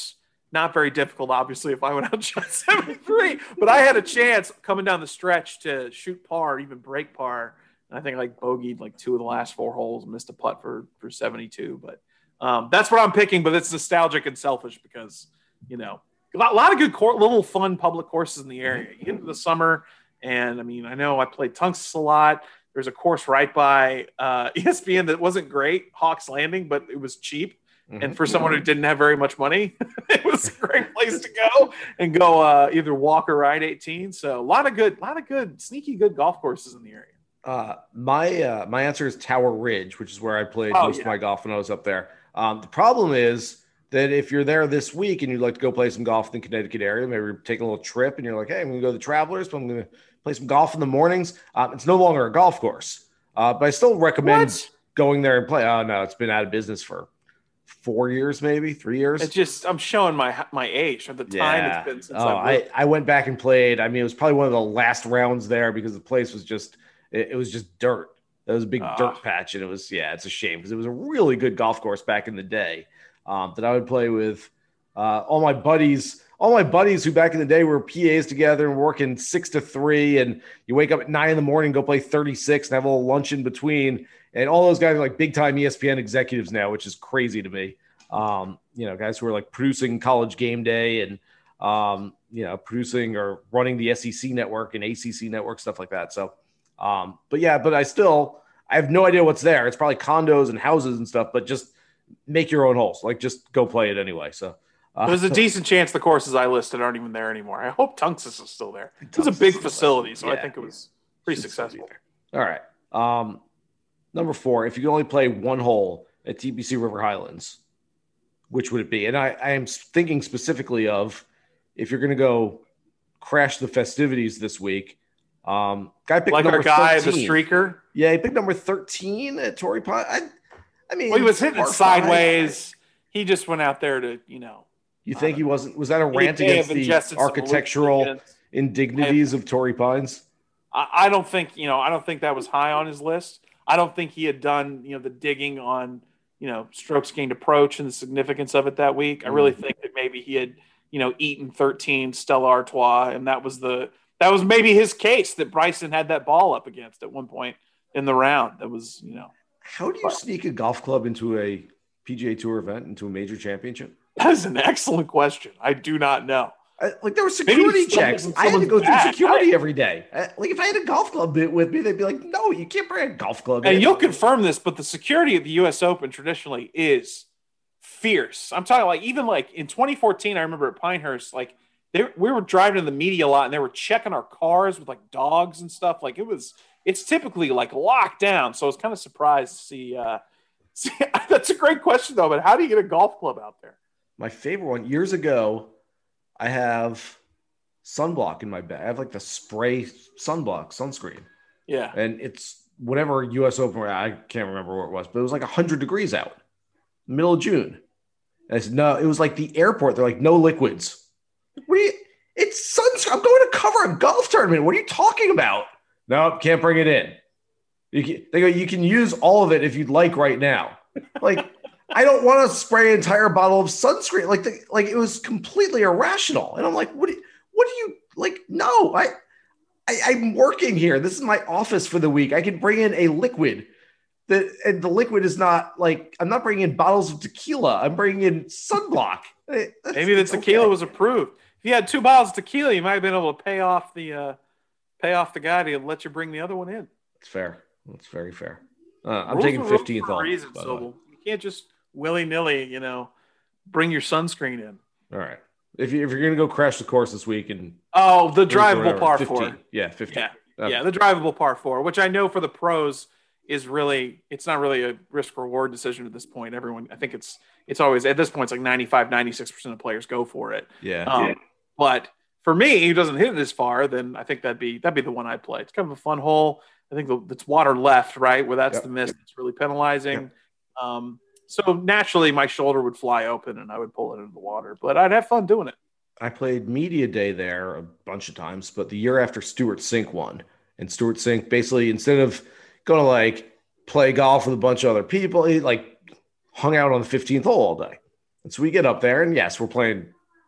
Not very difficult, obviously, if I went out and shot seventy-three. But I had a chance coming down the stretch to shoot par, even break par. And I think I like bogeyed like two of the last four holes, missed a putt for for seventy-two. But um, that's what I'm picking. But it's nostalgic and selfish because, you know, a lot, a lot of good, court, little fun public courses in the area. You get into the summer, and I mean, I know I played Tungus a lot. There's a course right by uh, E S P N that wasn't great, Hawks Landing, but it was cheap. Mm-hmm. And for someone who didn't have very much money, it was a great place to go and go uh, either walk or ride eighteen. So a lot of good, a lot of good, sneaky good golf courses in the area.
Uh, my uh, my answer is Tower Ridge, which is where I played
oh,
most
yeah.
of my golf when I was up there. Um, the problem is that if you're there this week and you'd like to go play some golf in the Connecticut area, maybe you're taking a little trip and you're like, hey, I'm going to go to the Travelers, but I'm going to play some golf in the mornings. Um, it's no longer a golf course, uh, but I still recommend
what?
going there and play. Oh, no, it's been out of business for four years, maybe three years.
It's just, I'm showing my my age at the time
yeah.
it's been since
oh,
I,
I I went back and played. I mean, it was probably one of the last rounds there because the place was just, it, it was just dirt. It was a big
uh,
dirt patch. And it was, yeah, it's a shame because it was a really good golf course back in the day um, that I would play with uh, all my buddies, all my buddies who back in the day were P As together and working six to three. And you wake up at nine in the morning, go play thirty-six and have a little lunch in between. And all those guys are like big time E S P N executives now, which is crazy to me. Um, you know, guys who are like producing College Game Day and, um, you know, producing or running the S E C network and A C C network, stuff like that. So, um, but yeah, but I still, I have no idea what's there. It's probably condos and houses and stuff, but just make your own holes. Like just go play it anyway. So uh,
there's a decent chance the courses I listed aren't even there anymore. I hope Tungus is still there. It was a big facility, so yeah, I think it was pretty successful.
All right. Um, number four, if you can only play one hole at T P C River Highlands, which would it be? And I, I am thinking specifically of if you're going to go crash the festivities this week. Um, guy picked
like
number
our guy,
thirteen.
The streaker.
Yeah, he picked number thirteen at Torrey Pine. I, I mean,
well, he was hitting it sideways. Five. He just went out there to, you know.
You think he wasn't? Was that a rant against the architectural indignities of Torrey Pines?
I, I don't think, you know, I don't think that was high on his list. I don't think he had done, you know, the digging on, you know, strokes gained approach and the significance of it that week. I really think that maybe he had, you know, eaten thirteen Stella Artois, and that was the that was maybe his case that Bryson had that ball up against at one point in the round. That was, you know.
How do you sneak a golf club into a P G A Tour event, into a major championship?
That is an excellent question. I do not know.
I, like there were security checks. I had to go through
back.
security
I,
every day. I, like if I had a golf club with me, they'd be like, "No, you can't bring a golf club."
And
in.
you'll confirm this, but the security at the U S Open traditionally is fierce. I'm talking like even like in twenty fourteen, I remember at Pinehurst, like they, we were driving in the media a lot, and they were checking our cars with like dogs and stuff. Like it was, it's typically like locked down. So I was kind of surprised to see. Uh, see that's a great question though. But how do you get a golf club out there?
My favorite one years ago. I have sunblock in my bag. I have like the spray sunblock sunscreen.
Yeah.
And it's whatever U S Open, I can't remember where it was, but it was like one hundred degrees out, middle of June. And I said, no, it was like the airport. They're like, no liquids. What are you, it's sunscreen. I'm going to cover a golf tournament. What are you talking about? No, can't bring it in. You can, they go, you can use all of it if you'd like right now. Like, I don't want to spray an entire bottle of sunscreen. Like, the, like it was completely irrational. And I'm like, what do you, what do you like? No, I, I, I'm working here. This is my office for the week. I can bring in a liquid that, and the liquid is not like, I'm not bringing in bottles of tequila. I'm bringing in sunblock. That's,
Maybe the tequila okay. was approved. If you had two bottles of tequila, you might have been able to pay off the, uh, pay off the guy to let you bring the other one in.
It's fair. That's very fair. Uh, I'm
rules
taking fifteenth
for a
on.
reason, so you can't just willy-nilly, you know, bring your sunscreen in.
All right. If, you, if you're going to go crash the course this week and
oh, the drivable par four.
Yeah, fifteen.
Yeah,
okay.
yeah, the drivable par four, which I know for the pros is really, it's not really a risk reward decision at this point. Everyone, I think it's it's always at this point it's like ninety-five, ninety-six percent of players go for it.
Yeah.
Um,
yeah.
But for me, who doesn't hit it this far, then I think that'd be that'd be the one I'd play. It's kind of a fun hole. I think the, it's water left, right, where that's
yep.
the miss. It's really penalizing. Yep. Um, so naturally, my shoulder would fly open and I would pull it into the water. But I'd have fun doing it.
I played media day there a bunch of times, but the year after Stuart Sink won, and Stuart Sink basically instead of going to like play golf with a bunch of other people, he like hung out on the fifteenth hole all day. And so we get up there, and yes, we're playing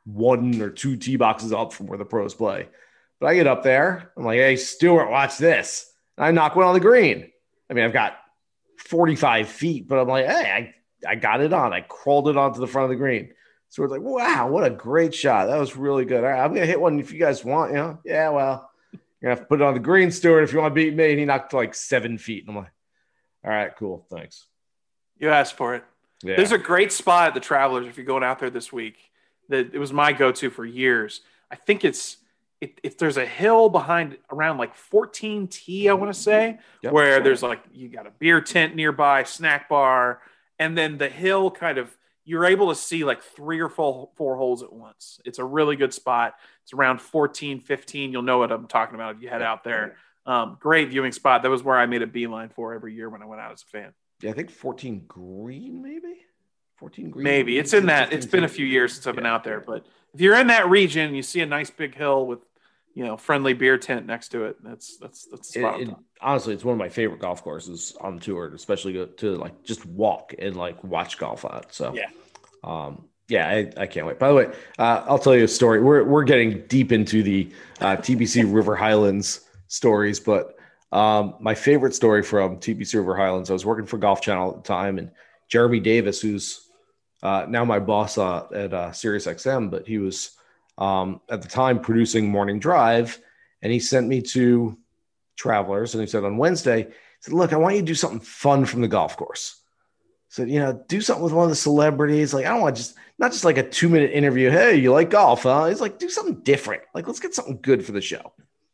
one or two tee boxes up from where the pros play. But I get up there. I'm like, hey, Stuart, watch this. And I knock one on the green. I mean, I've got forty-five feet, but I'm like, hey, I, I got it on. I crawled it onto the front of the green. So we're like, wow, what a great shot. That was really good. All right, I'm going to hit one if you guys want, you know? Yeah, well, you're going to have to put it on the green, Stuart, if you want to beat me. And he knocked like seven feet. And I'm like, all right, cool. Thanks.
You asked for it. Yeah. There's a great spot at the Travelers if you're going out there this week. That it was my go-to for years. I think it's it, if there's a hill behind around like fourteen T, I want to say, yep. where there's like you got a beer tent nearby, snack bar, and then the hill kind of you're able to see like three or four four holes at once. It's a really good spot. It's around fourteen, fifteen. You'll know what I'm talking about if you head out there. Um, great viewing spot. That was where I made a beeline for every year when I went out as a fan.
Yeah, I think fourteen green, maybe fourteen green.
Maybe it's in that. It's been a few years since I've been yeah. out there, but if you're in that region, you see a nice big hill with, you know, friendly beer tent next to it. That's that's that's the spot.
It, it, honestly, it's one of my favorite golf courses on the tour, especially go to like just walk and like watch golf out. So
yeah,
um, yeah, I, I can't wait. By the way, uh, I'll tell you a story. We're we're getting deep into the uh, T B C River Highlands stories, but. Um, my favorite story from T B C River Highlands, I was working for Golf Channel at the time, and Jeremy Davis, who's uh, now my boss uh, at uh, Sirius X M, but he was um, at the time producing Morning Drive, and he sent me to Travelers, and he said on Wednesday, he said, look, I want you to do something fun from the golf course. I said, you know, do something with one of the celebrities. Like, I don't want just, not just like a two minute interview. Hey, you like golf, huh? He's like, do something different. Like, let's get something good for the show.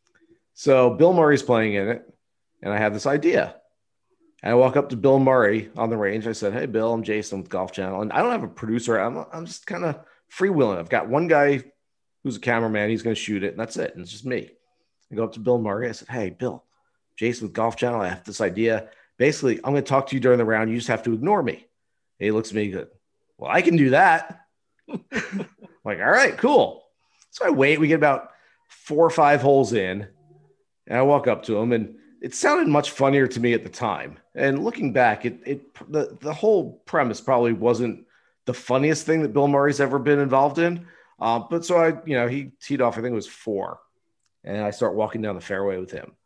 So Bill Murray's playing in it, and I have this idea. And I walk up to Bill Murray on the range. I said, hey, Bill, I'm Jason with Golf Channel. And I don't have a producer. I'm, I'm just kind of freewheeling. I've got one guy who's a cameraman. He's going to shoot it, and that's it. And it's just me. I go up to Bill Murray. I said, hey, Bill, Jason with Golf Channel. I have this idea. Basically, I'm going to talk to you during the round. You just have to ignore me. And he looks at me good. Well, I can do that. I'm like, all right, cool. So I wait. We get about four or five holes in. And I walk up to him, and it sounded much funnier to me at the time. And looking back, it it the, the whole premise probably wasn't the funniest thing that Bill Murray's ever been involved in. Uh, but so I, you know, he teed off, I think it was four. And I start walking down the fairway with him.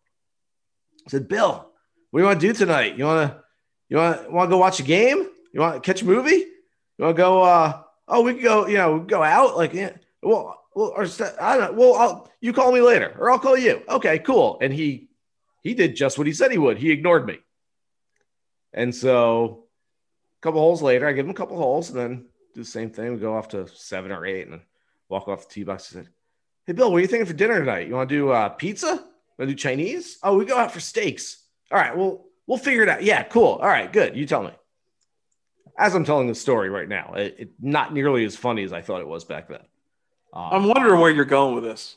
I said, Bill, what do you want to do tonight? You want to you want to want to go watch a game? You want to catch a movie? You want to go, uh, oh, we can go, you know, go out. Like, yeah, well, Well, or I don't know. Well, I'll, you call me later, or I'll call you. Okay, cool. And he he did just what he said he would. He ignored me. And so a couple holes later, I give him a couple holes, and then do the same thing. We go off to seven or eight, and then walk off the tee box. He said, hey, Bill, what are you thinking for dinner tonight? You want to do uh, pizza? Want to do Chinese? Oh, we go out for steaks. All right, well, we'll figure it out. Yeah, cool. All right, good. You tell me. As I'm telling the story right now, it, it not nearly as funny as I thought it was back then.
Um, I'm wondering where you're going with this.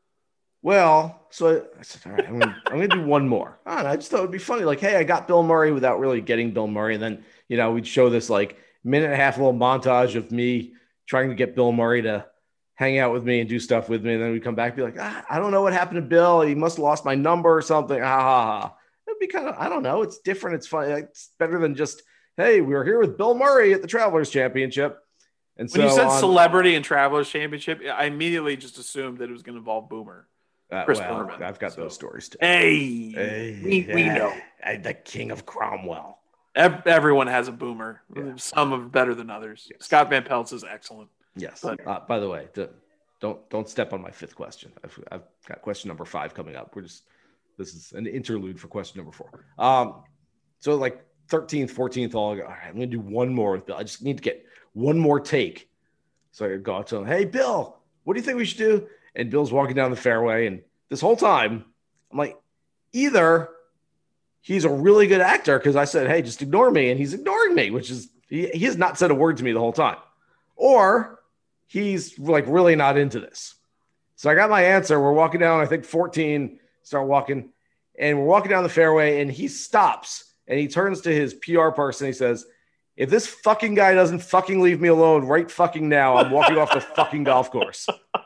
Well, so I said, all right, I'm going I'm to do one more. I don't know, I just thought it would be funny. Like, hey, I got Bill Murray without really getting Bill Murray. And then, you know, we'd show this like minute and a half little montage of me trying to get Bill Murray to hang out with me and do stuff with me. And then we'd come back and be like, ah, I don't know what happened to Bill. He must have lost my number or something. Ha ha ha. It'd be kind of, I don't know. It's different. It's fun. It's better than just, hey, we were here with Bill Murray at the Travelers Championship. And
when
so
you said
on,
celebrity and Travelers Championship, I immediately just assumed that it was going to involve Boomer.
Uh,
Chris
well,
Berman.
I've got
so.
those stories too.
Hey,
hey
we,
yeah.
we know.
The king of Cromwell.
Everyone has a Boomer.
Yeah.
Some are better than others.
Yes.
Scott Van Pelt's is excellent.
Yes.
But,
uh, by the way, don't don't step on my fifth question. I've, I've got question number five coming up. We're just this is an interlude for question number four. Um, so like thirteenth, fourteenth, all go, all right, I'm gonna do one more with Bill. I just need to get one more take. So I go out to him, hey, Bill, what do you think we should do? And Bill's walking down the fairway. And this whole time, I'm like, either he's a really good actor because I said, hey, just ignore me. And he's ignoring me, which is, he, he has not said a word to me the whole time. Or he's like really not into this. So I got my answer. We're walking down, I think fourteen, start walking. And we're walking down the fairway and he stops and he turns to his P R person. He says, if this fucking guy doesn't fucking leave me alone right fucking now, I'm walking off the fucking golf course.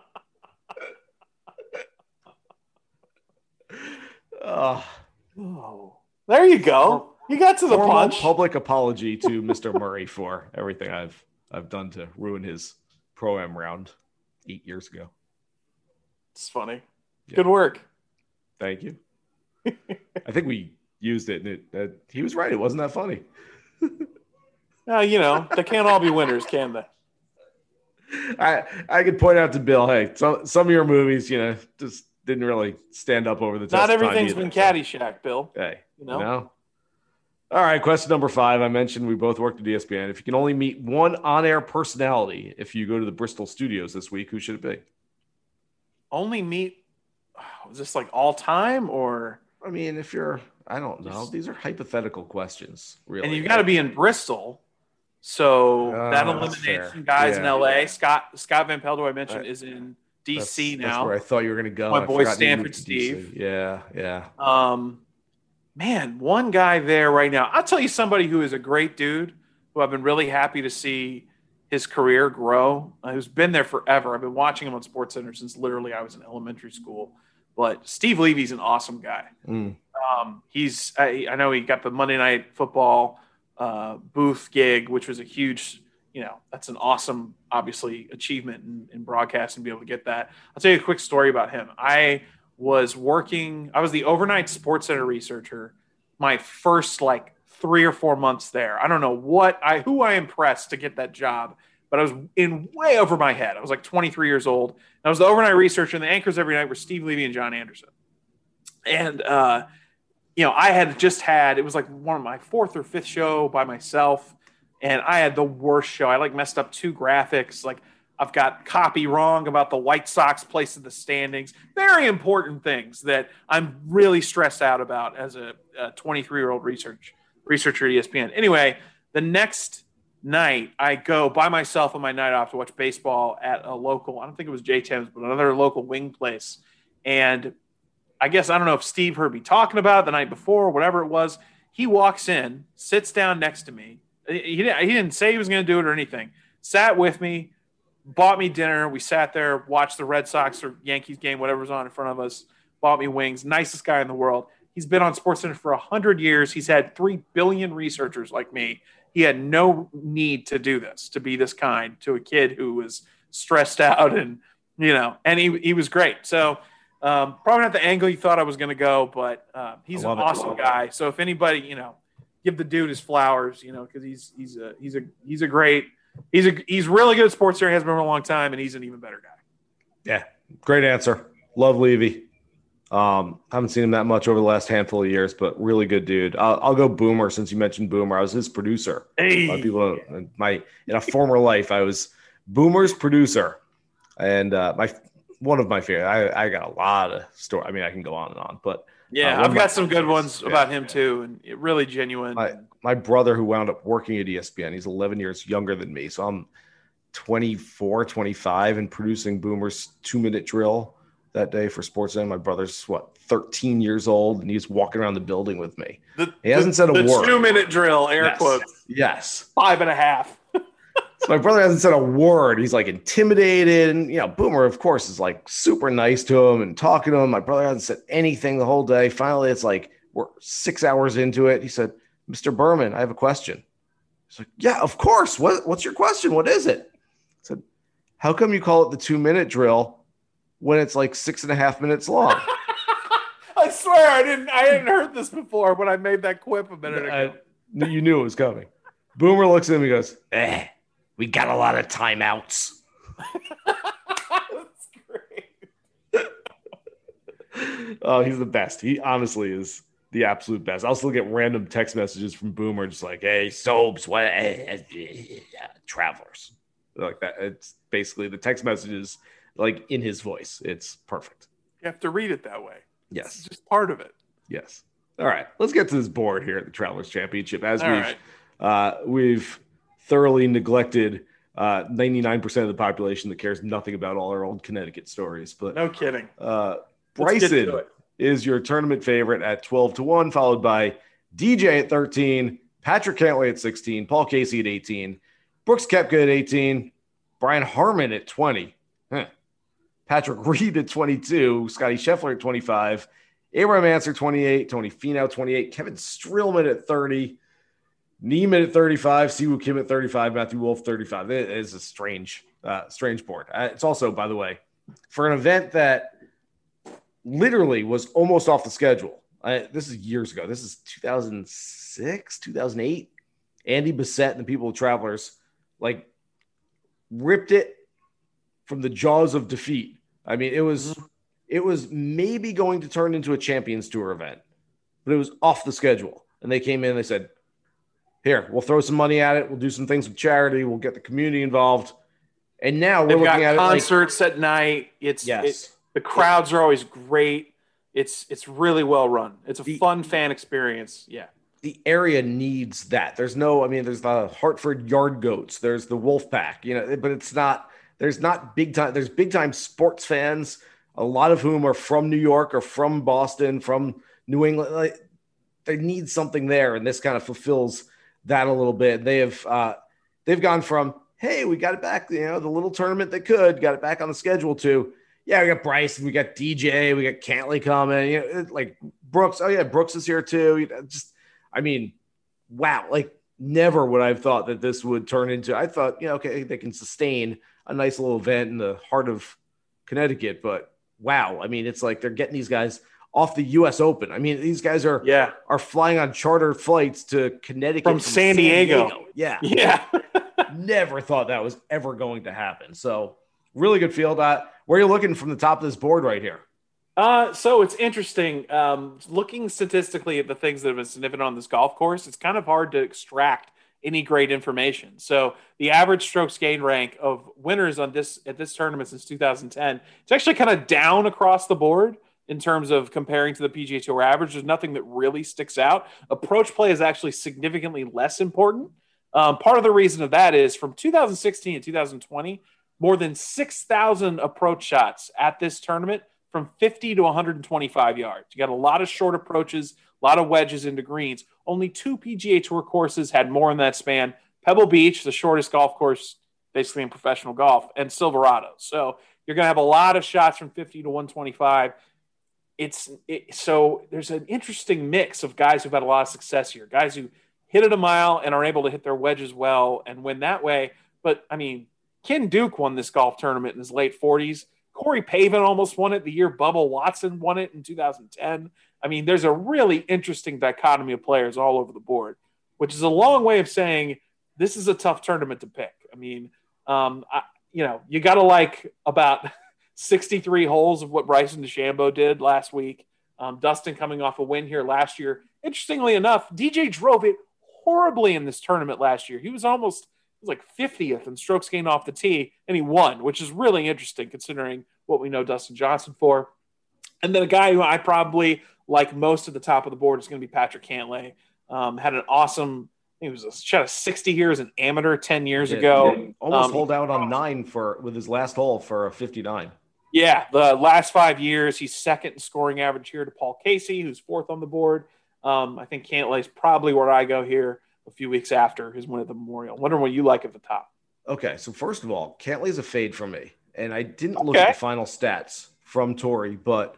Uh,
oh, there you go. You got to the punch.
Public apology to Mister Murray for everything I've I've done to ruin his pro-am round. eight years ago.
It's funny.
Yeah.
Good work.
Thank you. I think we used it, and it, uh, he was right. It wasn't that funny.
Uh, you know, they can't all be winners, can they?
I I could point out to Bill, hey, some some of your movies, you know, just didn't really stand up over the test.
Not
of time
everything's
either,
been
so.
Caddyshack, Bill.
Hey,
you know?
you know. All right, question number five. I mentioned we both worked at E S P N. If you can only meet one on-air personality, if you go to the Bristol studios this week, who should it be?
Only meet? Oh, is this like all time or?
I mean, if you're, I don't know. These are hypothetical questions, really.
And you've got to be in Bristol. So
Uh,
that
that's
eliminates
fair.
some guys
Yeah.
in L A. Scott Scott Van Pelt, who I mentioned,
Right.
is in D C
That's,
now.
that's where I thought you were going to go.
My
I
boy
forgot you
Stanford
moved to D C.
Steve.
Yeah, yeah.
Um, man, one guy there right now. I'll tell you somebody who is a great dude who I've been really happy to see his career grow. Uh, who's been there forever. I've been watching him on SportsCenter since literally I was in elementary school. But Steve Levy's an awesome guy.
Mm.
Um, he's I, I know he got the Monday Night Football uh, booth gig, which was a huge, you know, that's an awesome, obviously, achievement in, in broadcast and be able to get that. I'll tell you a quick story about him. I was working, I was the overnight SportsCenter researcher my first like three or four months there. I don't know what I who I impressed to get that job, but I was in way over my head. I was like twenty-three years old. And I was the overnight researcher, and the anchors every night were Steve Levy and John Anderson. And, uh, you know, I had just had, it was like one of my fourth or fifth show by myself, and I had the worst show. I like messed up two graphics. Like I've got copy wrong about the White Sox place in the standings. Very important things that I'm really stressed out about as a twenty-three-year-old research researcher at E S P N. Anyway, the next night I go by myself on my night off to watch baseball at a local, I don't think it was J Tim's, but another local wing place. And I guess, I don't know if Steve heard me talking about it the night before or whatever it was. He walks in, sits down next to me. He didn't, he didn't say he was going to do it or anything. Sat with me, bought me dinner. We sat there, watched the Red Sox or Yankees game, whatever was on in front of us, bought me wings. Nicest guy in the world. He's been on SportsCenter for one hundred years. He's had three billion researchers like me. He had no need to do this, to be this kind to a kid who was stressed out and, you know, and he, he was great. So um, probably not the angle you thought I was going to go, but uh, he's an awesome it. guy. So if anybody, you know, give the dude his flowers, you know, because he's he's a he's a he's a great he's a he's really good at sports. He has been for a long time, and he's an even better guy.
Yeah, great answer. Love Levy. Um, haven't seen him that much over the last handful of years, but really good dude. I'll, I'll go Boomer since you mentioned Boomer. I was his producer.
Hey.
A lot of people in my in a former life, I was Boomer's producer, and uh, my one of my favorite. I, I got a lot of story. I mean, I can go on and on, but
yeah,
uh,
I've got some good ones yeah, about him yeah. too, and it really genuine.
My, my brother, who wound up working at E S P N, he's eleven years younger than me, so I'm twenty-four, twenty-five, and producing Boomer's two-minute drill that day for SportsCenter. My brother's what, thirteen years old, and he's walking around the building with me.
The,
he hasn't
the,
said a
the
word.
Two-minute drill, air
yes.
quotes.
Yes,
five and a half.
So my brother hasn't said a word. He's like intimidated, and you know, Boomer, of course, is like super nice to him and talking to him. My brother hasn't said anything the whole day. Finally, it's like we're six hours into it. He said, "Mister Berman, I have a question." He's like, "Yeah, of course. What, what's your question? What is it?" I said, "How come you call it the two-minute drill when it's like six and a half minutes long?"
I swear I didn't I hadn't heard this before when I made that quip a minute ago.
I, you knew it was coming. Boomer looks at him and goes, "Eh, we got a lot of timeouts."
That's great.
Oh, he's the best. He honestly is the absolute best. I'll still get random text messages from Boomer just like, "Hey, Sobes, what? Uh, uh, travelers." Like that. It's basically the text messages like in his voice. It's perfect.
You have to read it that way.
Yes.
It's just part of it.
Yes. All right. Let's get to this board here at the Travelers Championship. As
All
we've
right.
uh, we've thoroughly neglected uh, ninety-nine percent of the population that cares nothing about all our old Connecticut stories. But
no kidding.
Uh, Bryson is your tournament favorite at twelve to one, followed by D J at thirteen, Patrick Cantlay at sixteen, Paul Casey at eighteen, Brooks Koepka at eighteen, Brian Harmon at twenty, huh. Patrick Reed at twenty-two, Scotty Scheffler at twenty-five, Abraham Ancer twenty-eight, Tony Finau twenty-eight, Kevin Streelman at thirty, Neiman at thirty-five, Siwoo Kim at thirty-five, Matthew Wolff thirty-five. It is a strange uh, strange board. Uh, it's also, by the way, for an event that literally was almost off the schedule. I, this is years ago. This is two thousand six, two thousand eight. Andy Bissett and the People of Travelers like ripped it from the jaws of defeat. I mean, it was mm-hmm. it was maybe going to turn into a Champions Tour event, but it was off the schedule. And they came in and they said, here, we'll throw some money at it. We'll do some things with charity. We'll get the community involved. And now we're
They've
looking
got
at
concerts
it like,
at night. It's
yes.
it, the crowds are always great. It's it's really well run. It's a
the,
fun fan experience. Yeah.
The area needs that. There's no, I mean, there's the Hartford Yard Goats. There's the Wolfpack, you know, but it's not, there's not big time. There's big time sports fans, a lot of whom are from New York or from Boston, from New England. Like, they need something there. And this kind of fulfills that a little bit. They have, uh, they've gone from, hey, we got it back, you know, the little tournament that could, got it back on the schedule to, yeah, we got Bryce, we got D J, we got Cantley coming, you know, like Brooks. Oh yeah, Brooks is here too. You know, just, I mean, wow, like never would I have thought that this would turn into, I thought, you know, okay, they can sustain a nice little event in the heart of Connecticut, but wow. I mean, it's like they're getting these guys off the U S Open. I mean, these guys are,
yeah.
are flying on charter flights to Connecticut
from, from San, Diego.
San Diego. Yeah.
Yeah.
Never thought that was ever going to happen. So really good field. Uh, where are you looking from the top of this board right here?
Uh, so it's interesting. Um, looking statistically at the things that have been significant on this golf course, it's kind of hard to extract any great information. So the average strokes gained rank of winners on this at this tournament since two thousand ten, it's actually kind of down across the board in terms of comparing to the P G A Tour average. There's nothing that really sticks out. Approach play is actually significantly less important. Um, part of the reason of that is from two thousand sixteen to two thousand twenty, more than six thousand approach shots at this tournament from fifty to one hundred twenty-five yards. You got a lot of short approaches, a lot of wedges into greens. Only two P G A Tour courses had more in that span. Pebble Beach, the shortest golf course basically in professional golf, and Silverado. So you're going to have a lot of shots from fifty to one twenty-five. It's it, so there's an interesting mix of guys who've had a lot of success here, guys who hit it a mile and are able to hit their wedges well and win that way. But, I mean, Ken Duke won this golf tournament in his late forties. Corey Pavin almost won it the year Bubba Watson won it in two thousand ten. I mean, there's a really interesting dichotomy of players all over the board, which is a long way of saying this is a tough tournament to pick. I mean, um, I, you know, you got to like about sixty-three holes of what Bryson DeChambeau did last week. Um, Dustin coming off a win here last year. Interestingly enough, D J drove it horribly in this tournament last year. He was almost he was like fiftieth in strokes gained off the tee, and he won, which is really interesting considering what we know Dustin Johnson for. And then a guy who I probably like most at the top of the board is going to be Patrick Cantlay. Um, had an awesome, he was a, shot a sixty here as an amateur ten years
yeah,
ago.
Yeah. Almost
um,
hold out on nine for with his last hole for a fifty-nine.
Yeah, the last five years, he's second in scoring average here to Paul Casey, who's fourth on the board. Um, I think Cantlay's probably where I go here a few weeks after his win at the Memorial. Wondering what you like at the top.
Okay, so first of all, Cantlay's a fade for me. And I didn't
okay.
look at the final stats from Torrey, but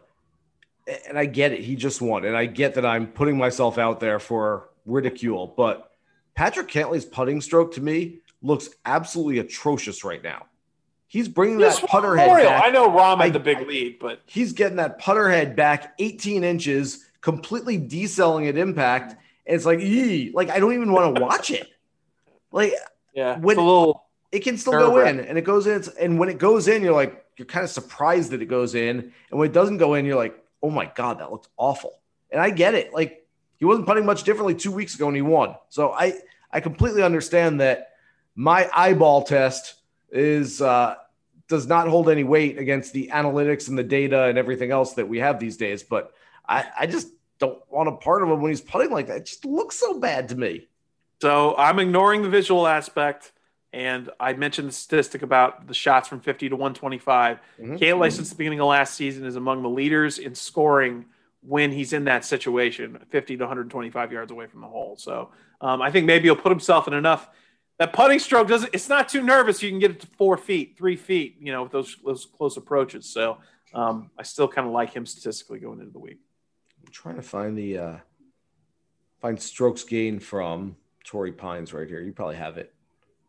– and I get it. He just won. And I get that I'm putting myself out there for ridicule. But Patrick Cantlay's putting stroke to me looks absolutely atrocious right now. He's bringing that putter head back.
I know Rahm had the big lead, but
he's getting that putter head back eighteen inches, completely decelling at impact. And it's like, ee, like I don't even want to watch it. Like,
yeah,
when
it's a little
it can still go in, and it goes in. And when it goes in, you're like, you're kind of surprised that it goes in. And when it doesn't go in, you're like, oh my God, that looks awful. And I get it. Like he wasn't putting much differently two weeks ago, and he won. So I, I completely understand that my eyeball test is uh, does not hold any weight against the analytics and the data and everything else that we have these days. But I, I just don't want a part of him when he's putting like that. It just looks so bad to me.
So I'm ignoring the visual aspect. And I mentioned the statistic about the shots from fifty to one twenty-five. Mm-hmm. Cantlay, since the beginning of last season, is among the leaders in scoring when he's in that situation, fifty to one twenty-five yards away from the hole. So um, I think maybe he'll put himself in enough. That putting stroke doesn't, it's not too nervous. You can get it to four feet, three feet, you know, with those, those close approaches. So um, I still kind of like him statistically going into the week.
I'm trying to find the, uh, find strokes gained from Torrey Pines right here. You probably have it.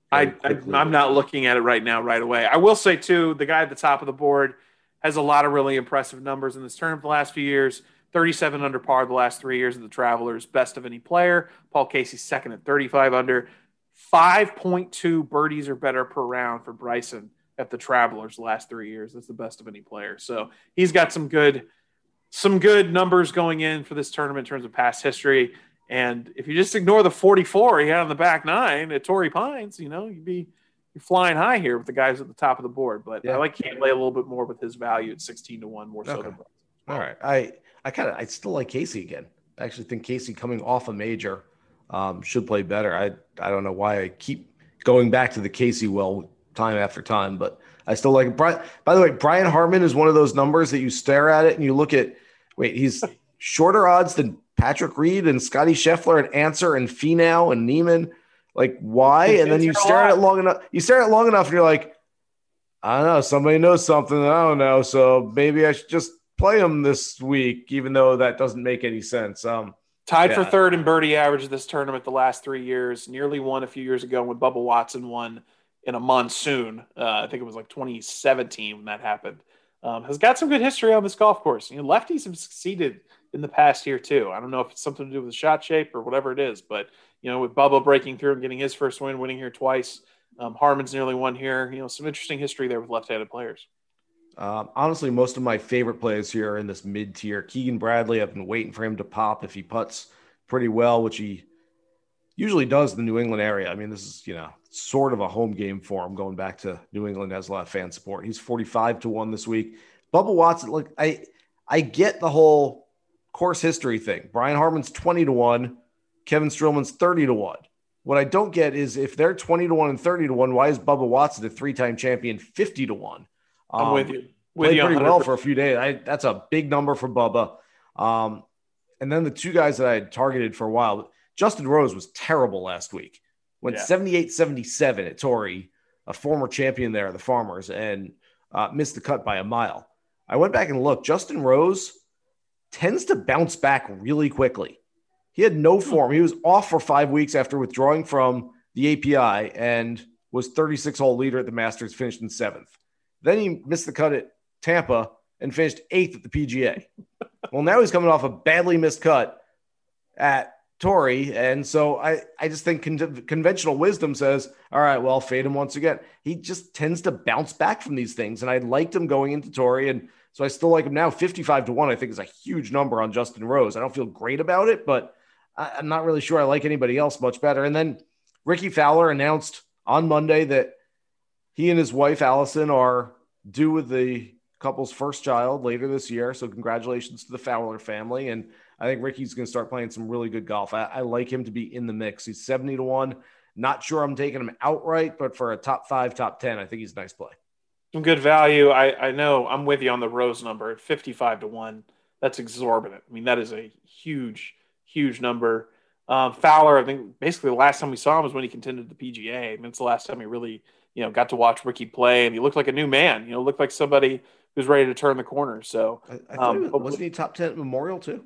I, I I'm not looking at it right now, right away. I will say too, the guy at the top of the board has a lot of really impressive numbers in this tournament the last few years. thirty-seven under par the last three years of the Travelers, best of any player. Paul Casey second at thirty-five under. five point two birdies or better per round for Bryson at the Travelers the last three years. That's the best of any player. So he's got some good, some good numbers going in for this tournament in terms of past history. And if you just ignore the forty-four he had on the back nine at Torrey Pines, you know, you'd be you're flying high here with the guys at the top of the board. But yeah. I like Cantlay a little bit more with his value at sixteen to one more so
okay.
than Bryson.
All right. I, I kind of, I still like Casey again. I actually think Casey coming off a major um, should play better. I, I don't know why I keep going back to the Casey well time after time, but I still like it. Brian, by the way, Brian Harman is one of those numbers that you stare at it and you look at, wait, he's shorter odds than Patrick Reed and Scotty Scheffler and Answer and Finau and Neiman. Like, why? And then you stare at it long enough. You stare at it long enough and you're like, I don't know. Somebody knows something that I don't know. So maybe I should just play him this week, even though that doesn't make any sense. Um,
Tied
yeah.
for third in birdie average of this tournament the last three years. Nearly won a few years ago when Bubba Watson won in a monsoon. Uh, I think it was like twenty seventeen when that happened. Um, has got some good history on this golf course. You know, lefties have succeeded in the past year too. I don't know if it's something to do with the shot shape or whatever it is, but you know, with Bubba breaking through and getting his first win, winning here twice, um, Harmon's nearly won here. You know, some interesting history there with left-handed players.
Um, honestly, most of my favorite players here are in this mid-tier. Keegan Bradley, I've been waiting for him to pop if he putts pretty well, which he usually does in the New England area. I mean, this is, you know, sort of a home game for him going back to New England. Has a lot of fan support. He's forty-five to one this week. Bubba Watson, look, I I get the whole course history thing. Brian Harman's twenty to one. Kevin Streelman's thirty to one. What I don't get is if they're twenty to one and thirty to one, why is Bubba Watson, a three-time champion, fifty to one?
I'm
um,
with you. With
played
you
pretty well for a few days. I, that's a big number for Bubba. Um, and then the two guys that I had targeted for a while, Justin Rose was terrible last week. Went seventy-eight seventy-seven at Torrey, a former champion there, the Farmers, and uh, missed the cut by a mile. I went back and looked. Justin Rose tends to bounce back really quickly. He had no form. He was off for five weeks after withdrawing from the A P I and was thirty-six hole leader at the Masters, finished in seventh. Then he missed the cut at Tampa and finished eighth at the P G A. Well, now he's coming off a badly missed cut at Torrey. And so I, I just think con- conventional wisdom says, all right, well, fade him once again. He just tends to bounce back from these things. And I liked him going into Torrey. And so I still like him now. fifty-five to one, I think, is a huge number on Justin Rose. I don't feel great about it, but I, I'm not really sure I like anybody else much better. And then Ricky Fowler announced on Monday that he and his wife, Allison, are due with the couple's first child later this year. So congratulations to the Fowler family. And I think Ricky's going to start playing some really good golf. I, I like him to be in the mix. He's seventy to one. Not sure I'm taking him outright, but for a top five, top ten, I think he's a nice play.
Some good value. I, I know I'm with you on the Rose number at fifty-five to one. That's exorbitant. I mean, that is a huge, huge number. Um, Fowler, I think basically the last time we saw him was when he contended the P G A. I mean, it's the last time he really, you know, got to watch Ricky play, and he looked like a new man. You know, looked like somebody who's ready to turn the corner. So,
I, I thought
um,
he was, wasn't he top ten at Memorial too?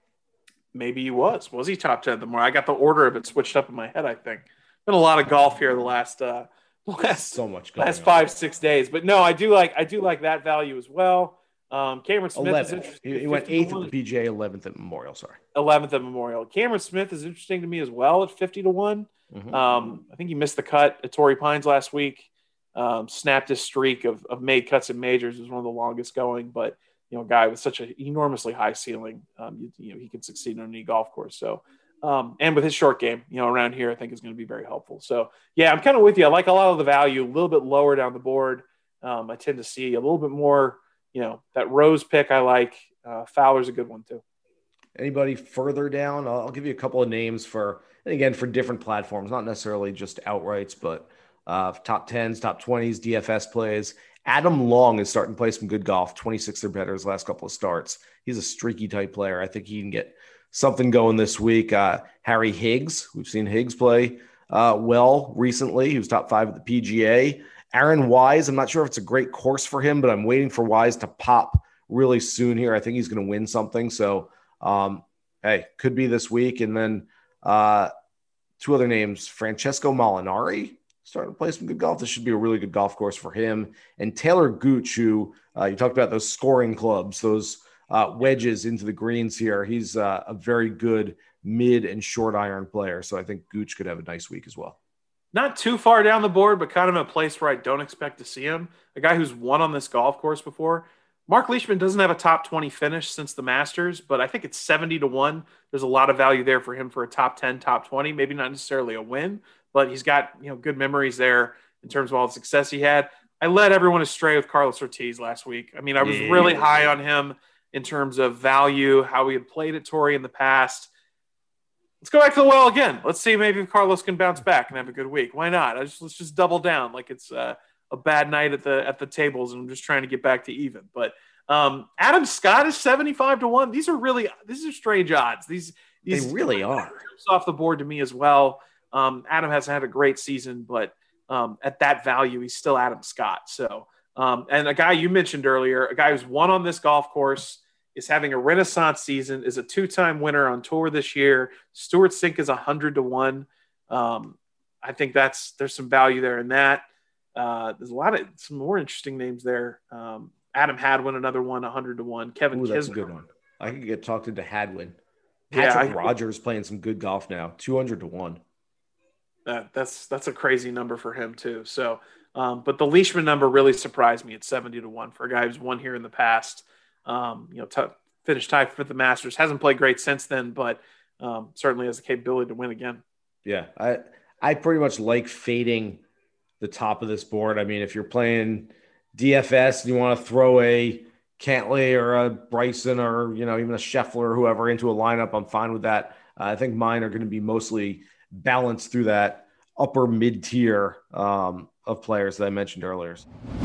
Maybe he was. Was he top ten at the Memorial? I got the order of it switched up in my head. I think been a lot of golf here the last uh, last
so much
last five six days. But no, I do like I do like that value as well. Um, Cameron Smith is interesting.
He, he went eighth at the P G A, eleventh at Memorial. Sorry,
eleventh at Memorial. Cameron Smith is interesting to me as well at fifty to one.
Mm-hmm.
Um, I think he missed the cut at Torrey Pines last week. Um, snapped his streak of, of made cuts in majors. It was one of the longest going, but you know, a guy with such an enormously high ceiling, um, you, you know, he can succeed on any golf course. So, um, and with his short game, you know, around here, I think is going to be very helpful. So yeah, I'm kind of with you. I like a lot of the value, a little bit lower down the board. Um, I tend to see a little bit more, you know, that Rose pick I like. Uh, Fowler's a good one too.
Anybody further down? I'll, I'll give you a couple of names for, and again, for different platforms, not necessarily just outrights, but uh, top tens, top twenties, D F S plays. Adam Long is starting to play some good golf, twenty-six or better his last couple of starts. He's a streaky type player. I think he can get something going this week. Uh, Harry Higgs, we've seen Higgs play uh, well recently. He was top five at the P G A. Aaron Wise, I'm not sure if it's a great course for him, but I'm waiting for Wise to pop really soon here. I think he's going to win something. So, um, hey, could be this week. And then uh, two other names, Francesco Molinari, starting to play some good golf. This should be a really good golf course for him. And Taylor Gooch, who uh, you talked about those scoring clubs, those uh, wedges into the greens here. He's uh, a very good mid and short iron player. So I think Gooch could have a nice week as well.
Not too far down the board, but kind of a place where I don't expect to see him. A guy who's won on this golf course before. Mark Leishman doesn't have a top twenty finish since the Masters, but I think it's seventy to one. There's a lot of value there for him for a top ten, top twenty, maybe not necessarily a win, but he's got, you know, good memories there in terms of all the success he had. I led everyone astray with Carlos Ortiz last week. I mean, I was really high on him in terms of value, how he had played at Torrey in the past. Let's go back to the well again. Let's see maybe if Carlos can bounce back and have a good week. Why not? I just, let's just double down like it's uh, a bad night at the at the tables, and I'm just trying to get back to even. But um, Adam Scott is seventy-five to one. These are really these are strange odds. These these
they really are
off the board to me as well. Um, Adam hasn't had a great season, but um, at that value, he's still Adam Scott. So, um, and a guy you mentioned earlier, a guy who's won on this golf course, is having a renaissance season, is a two-time winner on tour this year. Stuart Sink is one hundred to one. Um, I think that's there's some value there in that. Uh, there's a lot of some more interesting names there. Um, Adam Hadwin, another one, one hundred to one. Kevin
Ooh, that's
Kisner.
a good one. I could get talked into Hadwin.
Yeah,
Patrick
I-
Rogers playing some good golf now, two hundred to one.
That, that's that's a crazy number for him too. So, um, but the Leishman number really surprised me at seventy to one for a guy who's won here in the past. Um, you know, t- finished tied for the Masters, hasn't played great since then, but um, certainly has the capability to win again.
Yeah, I I pretty much like fading the top of this board. I mean, if you're playing D F S and you want to throw a Cantlay or a Bryson or, you know, even a Scheffler or whoever into a lineup, I'm fine with that. Uh, I think mine are going to be mostly balanced through that upper mid tier um, of players that I mentioned earlier.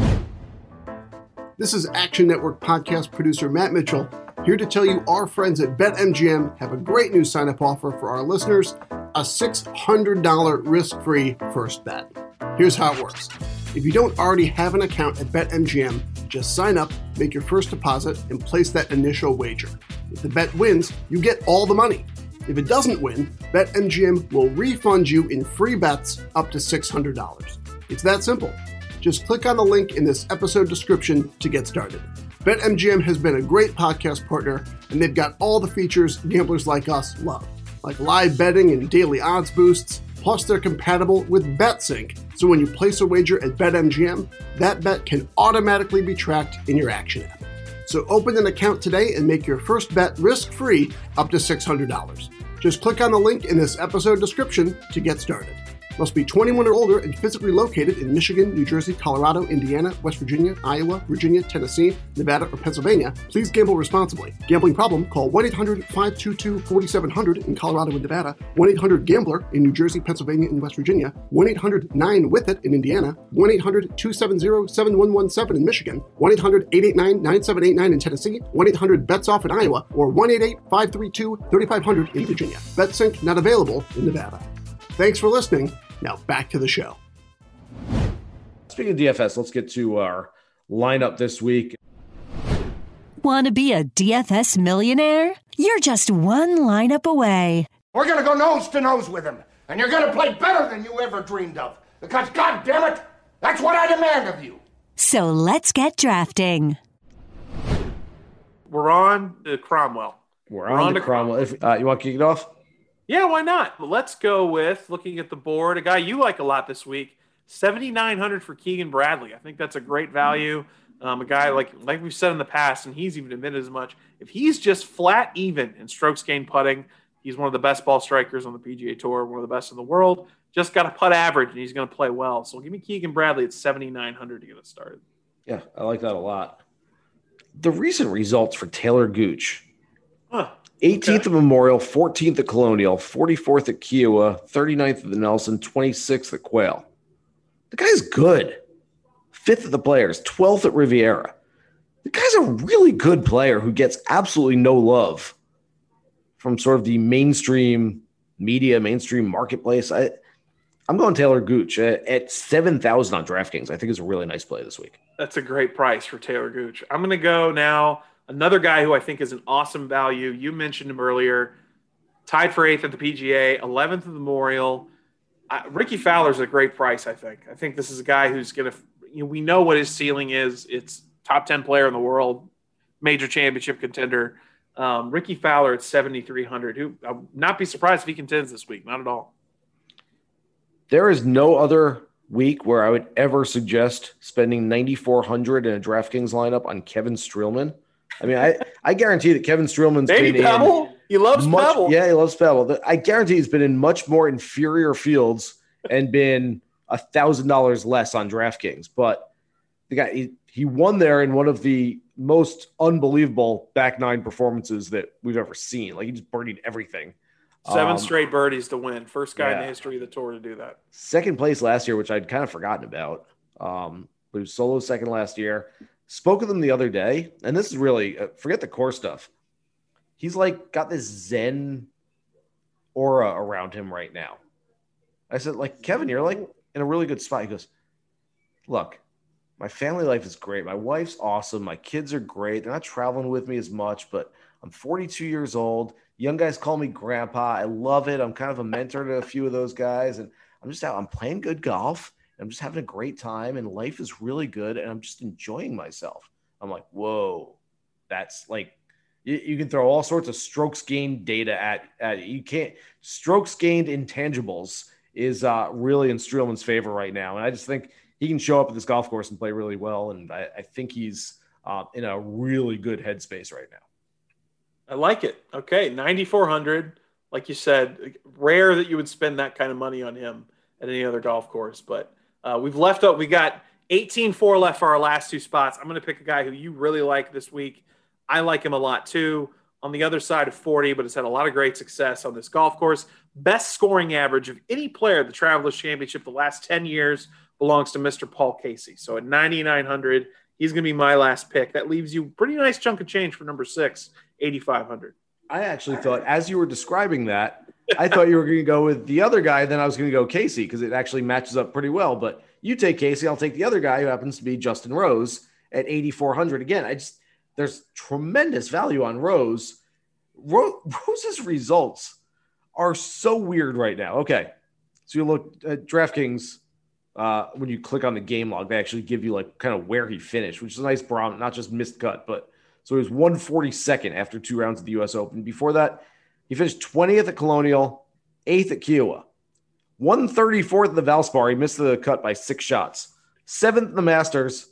This is Action Network podcast producer Matt Mitchell, here to tell you our friends at BetMGM have a great new sign-up offer for our listeners, a six hundred dollars risk-free first bet. Here's how it works. If you don't already have an account at BetMGM, just sign up, make your first deposit, and place that initial wager. If the bet wins, you get all the money. If it doesn't win, BetMGM will refund you in free bets up to six hundred dollars. It's that simple. Just click on the link in this episode description to get started. BetMGM has been a great podcast partner, and they've got all the features gamblers like us love, like live betting and daily odds boosts. Plus, they're compatible with BetSync, so when you place a wager at BetMGM, that bet can automatically be tracked in your Action app. So open an account today and make your first bet risk-free up to six hundred dollars. Just click on the link in this episode description to get started. Must be twenty-one or older and physically located in Michigan, New Jersey, Colorado, Indiana, West Virginia, Iowa, Virginia, Tennessee, Nevada, or Pennsylvania. Please gamble responsibly. Gambling problem? Call one eight hundred five two two four seven zero zero in Colorado and Nevada, one eight hundred gambler in New Jersey, Pennsylvania, and West Virginia, one eight hundred nine with it in Indiana, one eight hundred two seven zero seven one one seven in Michigan, one eight hundred eight eight nine nine seven eight nine in Tennessee, one eight hundred bets off in Iowa, or one eight eight five three two three five zero zero in Virginia. BetSync not available in Nevada. Thanks for listening. Now back to the show.
Speaking of D F S, let's get to our lineup this week.
Want to be a D F S millionaire? You're just one lineup away.
We're going to go nose to nose with him, and you're going to play better than you ever dreamed of. Because, God damn it, that's what I demand of you.
So let's get drafting.
We're on to Cromwell.
We're, We're on, on to Cromwell. Cromwell. If, uh, you want to kick it off?
Yeah, why not? Let's go with, looking at the board, a guy you like a lot this week, seventy-nine hundred for Keegan Bradley. I think that's a great value. Um, a guy, like like we've said in the past, and he's even admitted as much, if he's just flat even in strokes gained putting, he's one of the best ball strikers on the P G A Tour, one of the best in the world. Just got a putt average, and he's going to play well. So give me Keegan Bradley at seventy-nine hundred to get us started.
Yeah, I like that a lot. The recent results for Taylor Gooch.
Huh.
eighteenth
Okay.
at Memorial, fourteenth at Colonial, forty-fourth at Kiowa, thirty-ninth at the Nelson, twenty-sixth at Quail. The guy's good. Fifth at the Players, twelfth at Riviera. The guy's a really good player who gets absolutely no love from sort of the mainstream media, mainstream marketplace. I, I'm going Taylor Gooch at, at seven thousand on DraftKings. I think it's a really nice play this week.
That's a great price for Taylor Gooch. I'm going to go now. Another guy who I think is an awesome value. You mentioned him earlier. Tied for eighth at the P G A, eleventh at the Memorial. I, Ricky Fowler's a great price, I think. I think this is a guy who's going to – you know, we know what his ceiling is. It's top ten player in the world, major championship contender. Um, Ricky Fowler at seventy-three hundred. Who I would not be surprised if he contends this week. Not at all.
There is no other week where I would ever suggest spending ninety-four hundred in a DraftKings lineup on Kevin Streelman. I mean, I, I guarantee that Kevin Streelman's
Baby
been
Pebble?
in
He loves
much,
Pebble.
Yeah, he loves Pebble. I guarantee he's been in much more inferior fields and been a thousand dollars less on DraftKings. But the guy he, he won there in one of the most unbelievable back nine performances that we've ever seen. Like he just birdied everything.
Seven
Um,
straight birdies to win. First guy in
yeah.
the history of the tour to do that.
Second place last year, which I'd kind of forgotten about. Um, but he was solo second last year. Spoke with him the other day, and this is really uh, forget the core stuff. He's like got this Zen aura around him right now. I said, like, Kevin, you're like in a really good spot. He goes, look, my family life is great. My wife's awesome. My kids are great. They're not traveling with me as much, but I'm forty-two years old. Young guys call me grandpa. I love it. I'm kind of a mentor to a few of those guys. And I'm just out. I'm playing good golf. I'm just having a great time. And life is really good. And I'm just enjoying myself. I'm like, whoa, that's like, you, you can throw all sorts of strokes gained data at, at it. You can't. Strokes gained intangibles is uh, really in Streelman's favor right now. And I just think he can show up at this golf course and play really well. And I, I think he's uh, in a really good headspace right now.
I like it. Okay, ninety-four hundred. Like you said, rare that you would spend that kind of money on him at any other golf course. But uh, we've left up. We got eighteen four left for our last two spots. I'm going to pick a guy who you really like this week. I like him a lot too. On the other side of forty, but has had a lot of great success on this golf course. Best scoring average of any player at the Travelers Championship the last ten years belongs to Mister Paul Casey. So at ninety-nine hundred, he's going to be my last pick. That leaves you a pretty nice chunk of change for number six, eighty-five hundred.
I actually thought, as you were describing that, I thought you were going to go with the other guy. Then I was going to go Casey because it actually matches up pretty well. But you take Casey, I'll take the other guy who happens to be Justin Rose at eighty-four hundred. Again, I just there's tremendous value on Rose. Ro- Rose's results are so weird right now. Okay, so you look at DraftKings. Uh, when you click on the game log, they actually give you like kind of where he finished, which is a nice brown, not just missed cut, but so he was one forty-second after two rounds of the U S Open. Before that, he finished twentieth at Colonial, eighth at Kiowa, one thirty-fourth at the Valspar. He missed the cut by six shots. seventh at the Masters,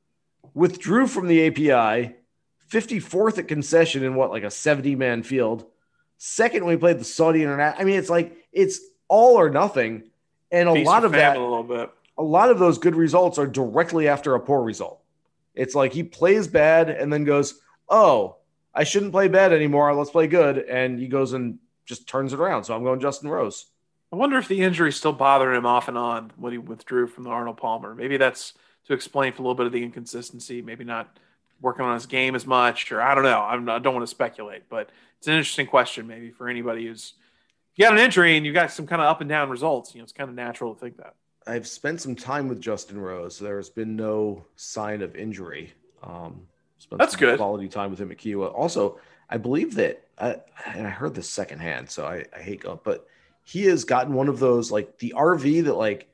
withdrew from the A P I, fifty-fourth at Concession in what, like a seventy-man field. Second when he played the Saudi International. I mean, it's like it's all or nothing. And a
Feast
lot
or
of that,
famine a little bit.
a lot of those good results are directly after a poor result. It's like he plays bad and then goes, oh, I shouldn't play bad anymore. Let's play good. And he goes and just turns it around. So I'm going Justin Rose.
I wonder if the injury is still bothering him off and on when he withdrew from the Arnold Palmer. Maybe that's to explain for a little bit of the inconsistency, maybe not working on his game as much, or I don't know. I'm not, I don't want to speculate, but it's an interesting question maybe for anybody who's you got an injury and you got some kind of up and down results. You know, it's kind of natural to think that.
I've spent some time with Justin Rose. So there's been no sign of injury. Um, spent
That's
some
good.
Quality time with him at Kiowa. Also, I believe that, I, and I heard this secondhand, so I, I hate going, but he has gotten one of those, like the R V that like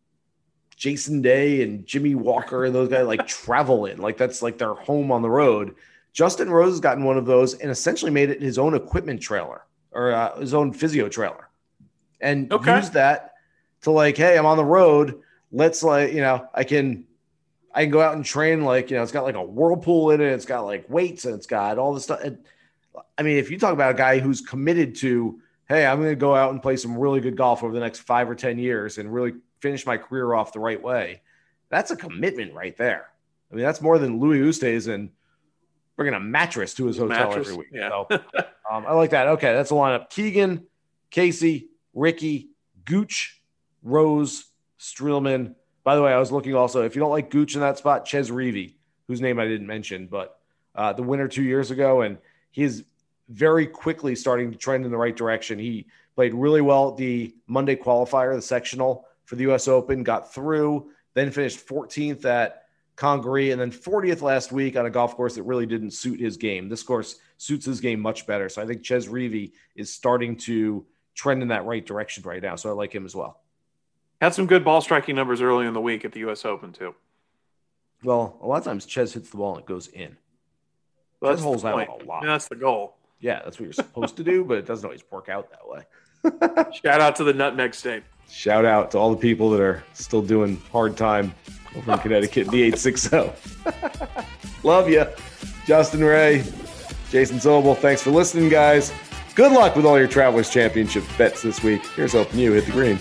Jason Day and Jimmy Walker and those guys like travel in. Like that's like their home on the road. Justin Rose has gotten one of those and essentially made it his own equipment trailer or uh, his own physio trailer and
Okay.
use that to like, hey, I'm on the road. Let's like, you know, I can, I can go out and train. Like, you know, it's got like a whirlpool in it. It's got like weights and it's got all this stuff. And, I mean, if you talk about a guy who's committed to, hey, I'm going to go out and play some really good golf over the next five or ten years and really finish my career off the right way, that's a commitment right there. I mean, that's more than Louis Oosthuizen bringing a mattress to his hotel
Mattress,
every week.
yeah.
So um, I like that. Okay, that's a lineup. Keegan, Casey, Ricky, Gooch, Rose, Streelman. By the way, I was looking also, if you don't like Gooch in that spot, Ches Reavie, whose name I didn't mention, but uh, the winner two years ago, and he's very quickly starting to trend in the right direction. He played really well at the Monday qualifier, the sectional for the U S Open, got through, then finished fourteenth at Congaree, and then fortieth last week on a golf course that really didn't suit his game. This course suits his game much better. So I think Ches Reavie is starting to trend in that right direction right now. So I like him as well.
Had some good ball striking numbers early in the week at the U S Open, too.
Well, a lot of times Ches hits the ball and it goes in.
Well,
Ches holds out a lot.
Yeah, that's the goal.
Yeah, that's what you're supposed to do, but it doesn't always work out that way.
Shout out to the Nutmeg State.
Shout out to all the people that are still doing hard time over in Connecticut in the eight sixty. Love you. Justin Ray, Jason Sobel, thanks for listening, guys. Good luck with all your Travelers Championship bets this week. Here's hoping you hit the green.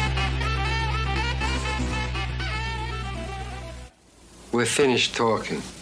We're finished talking.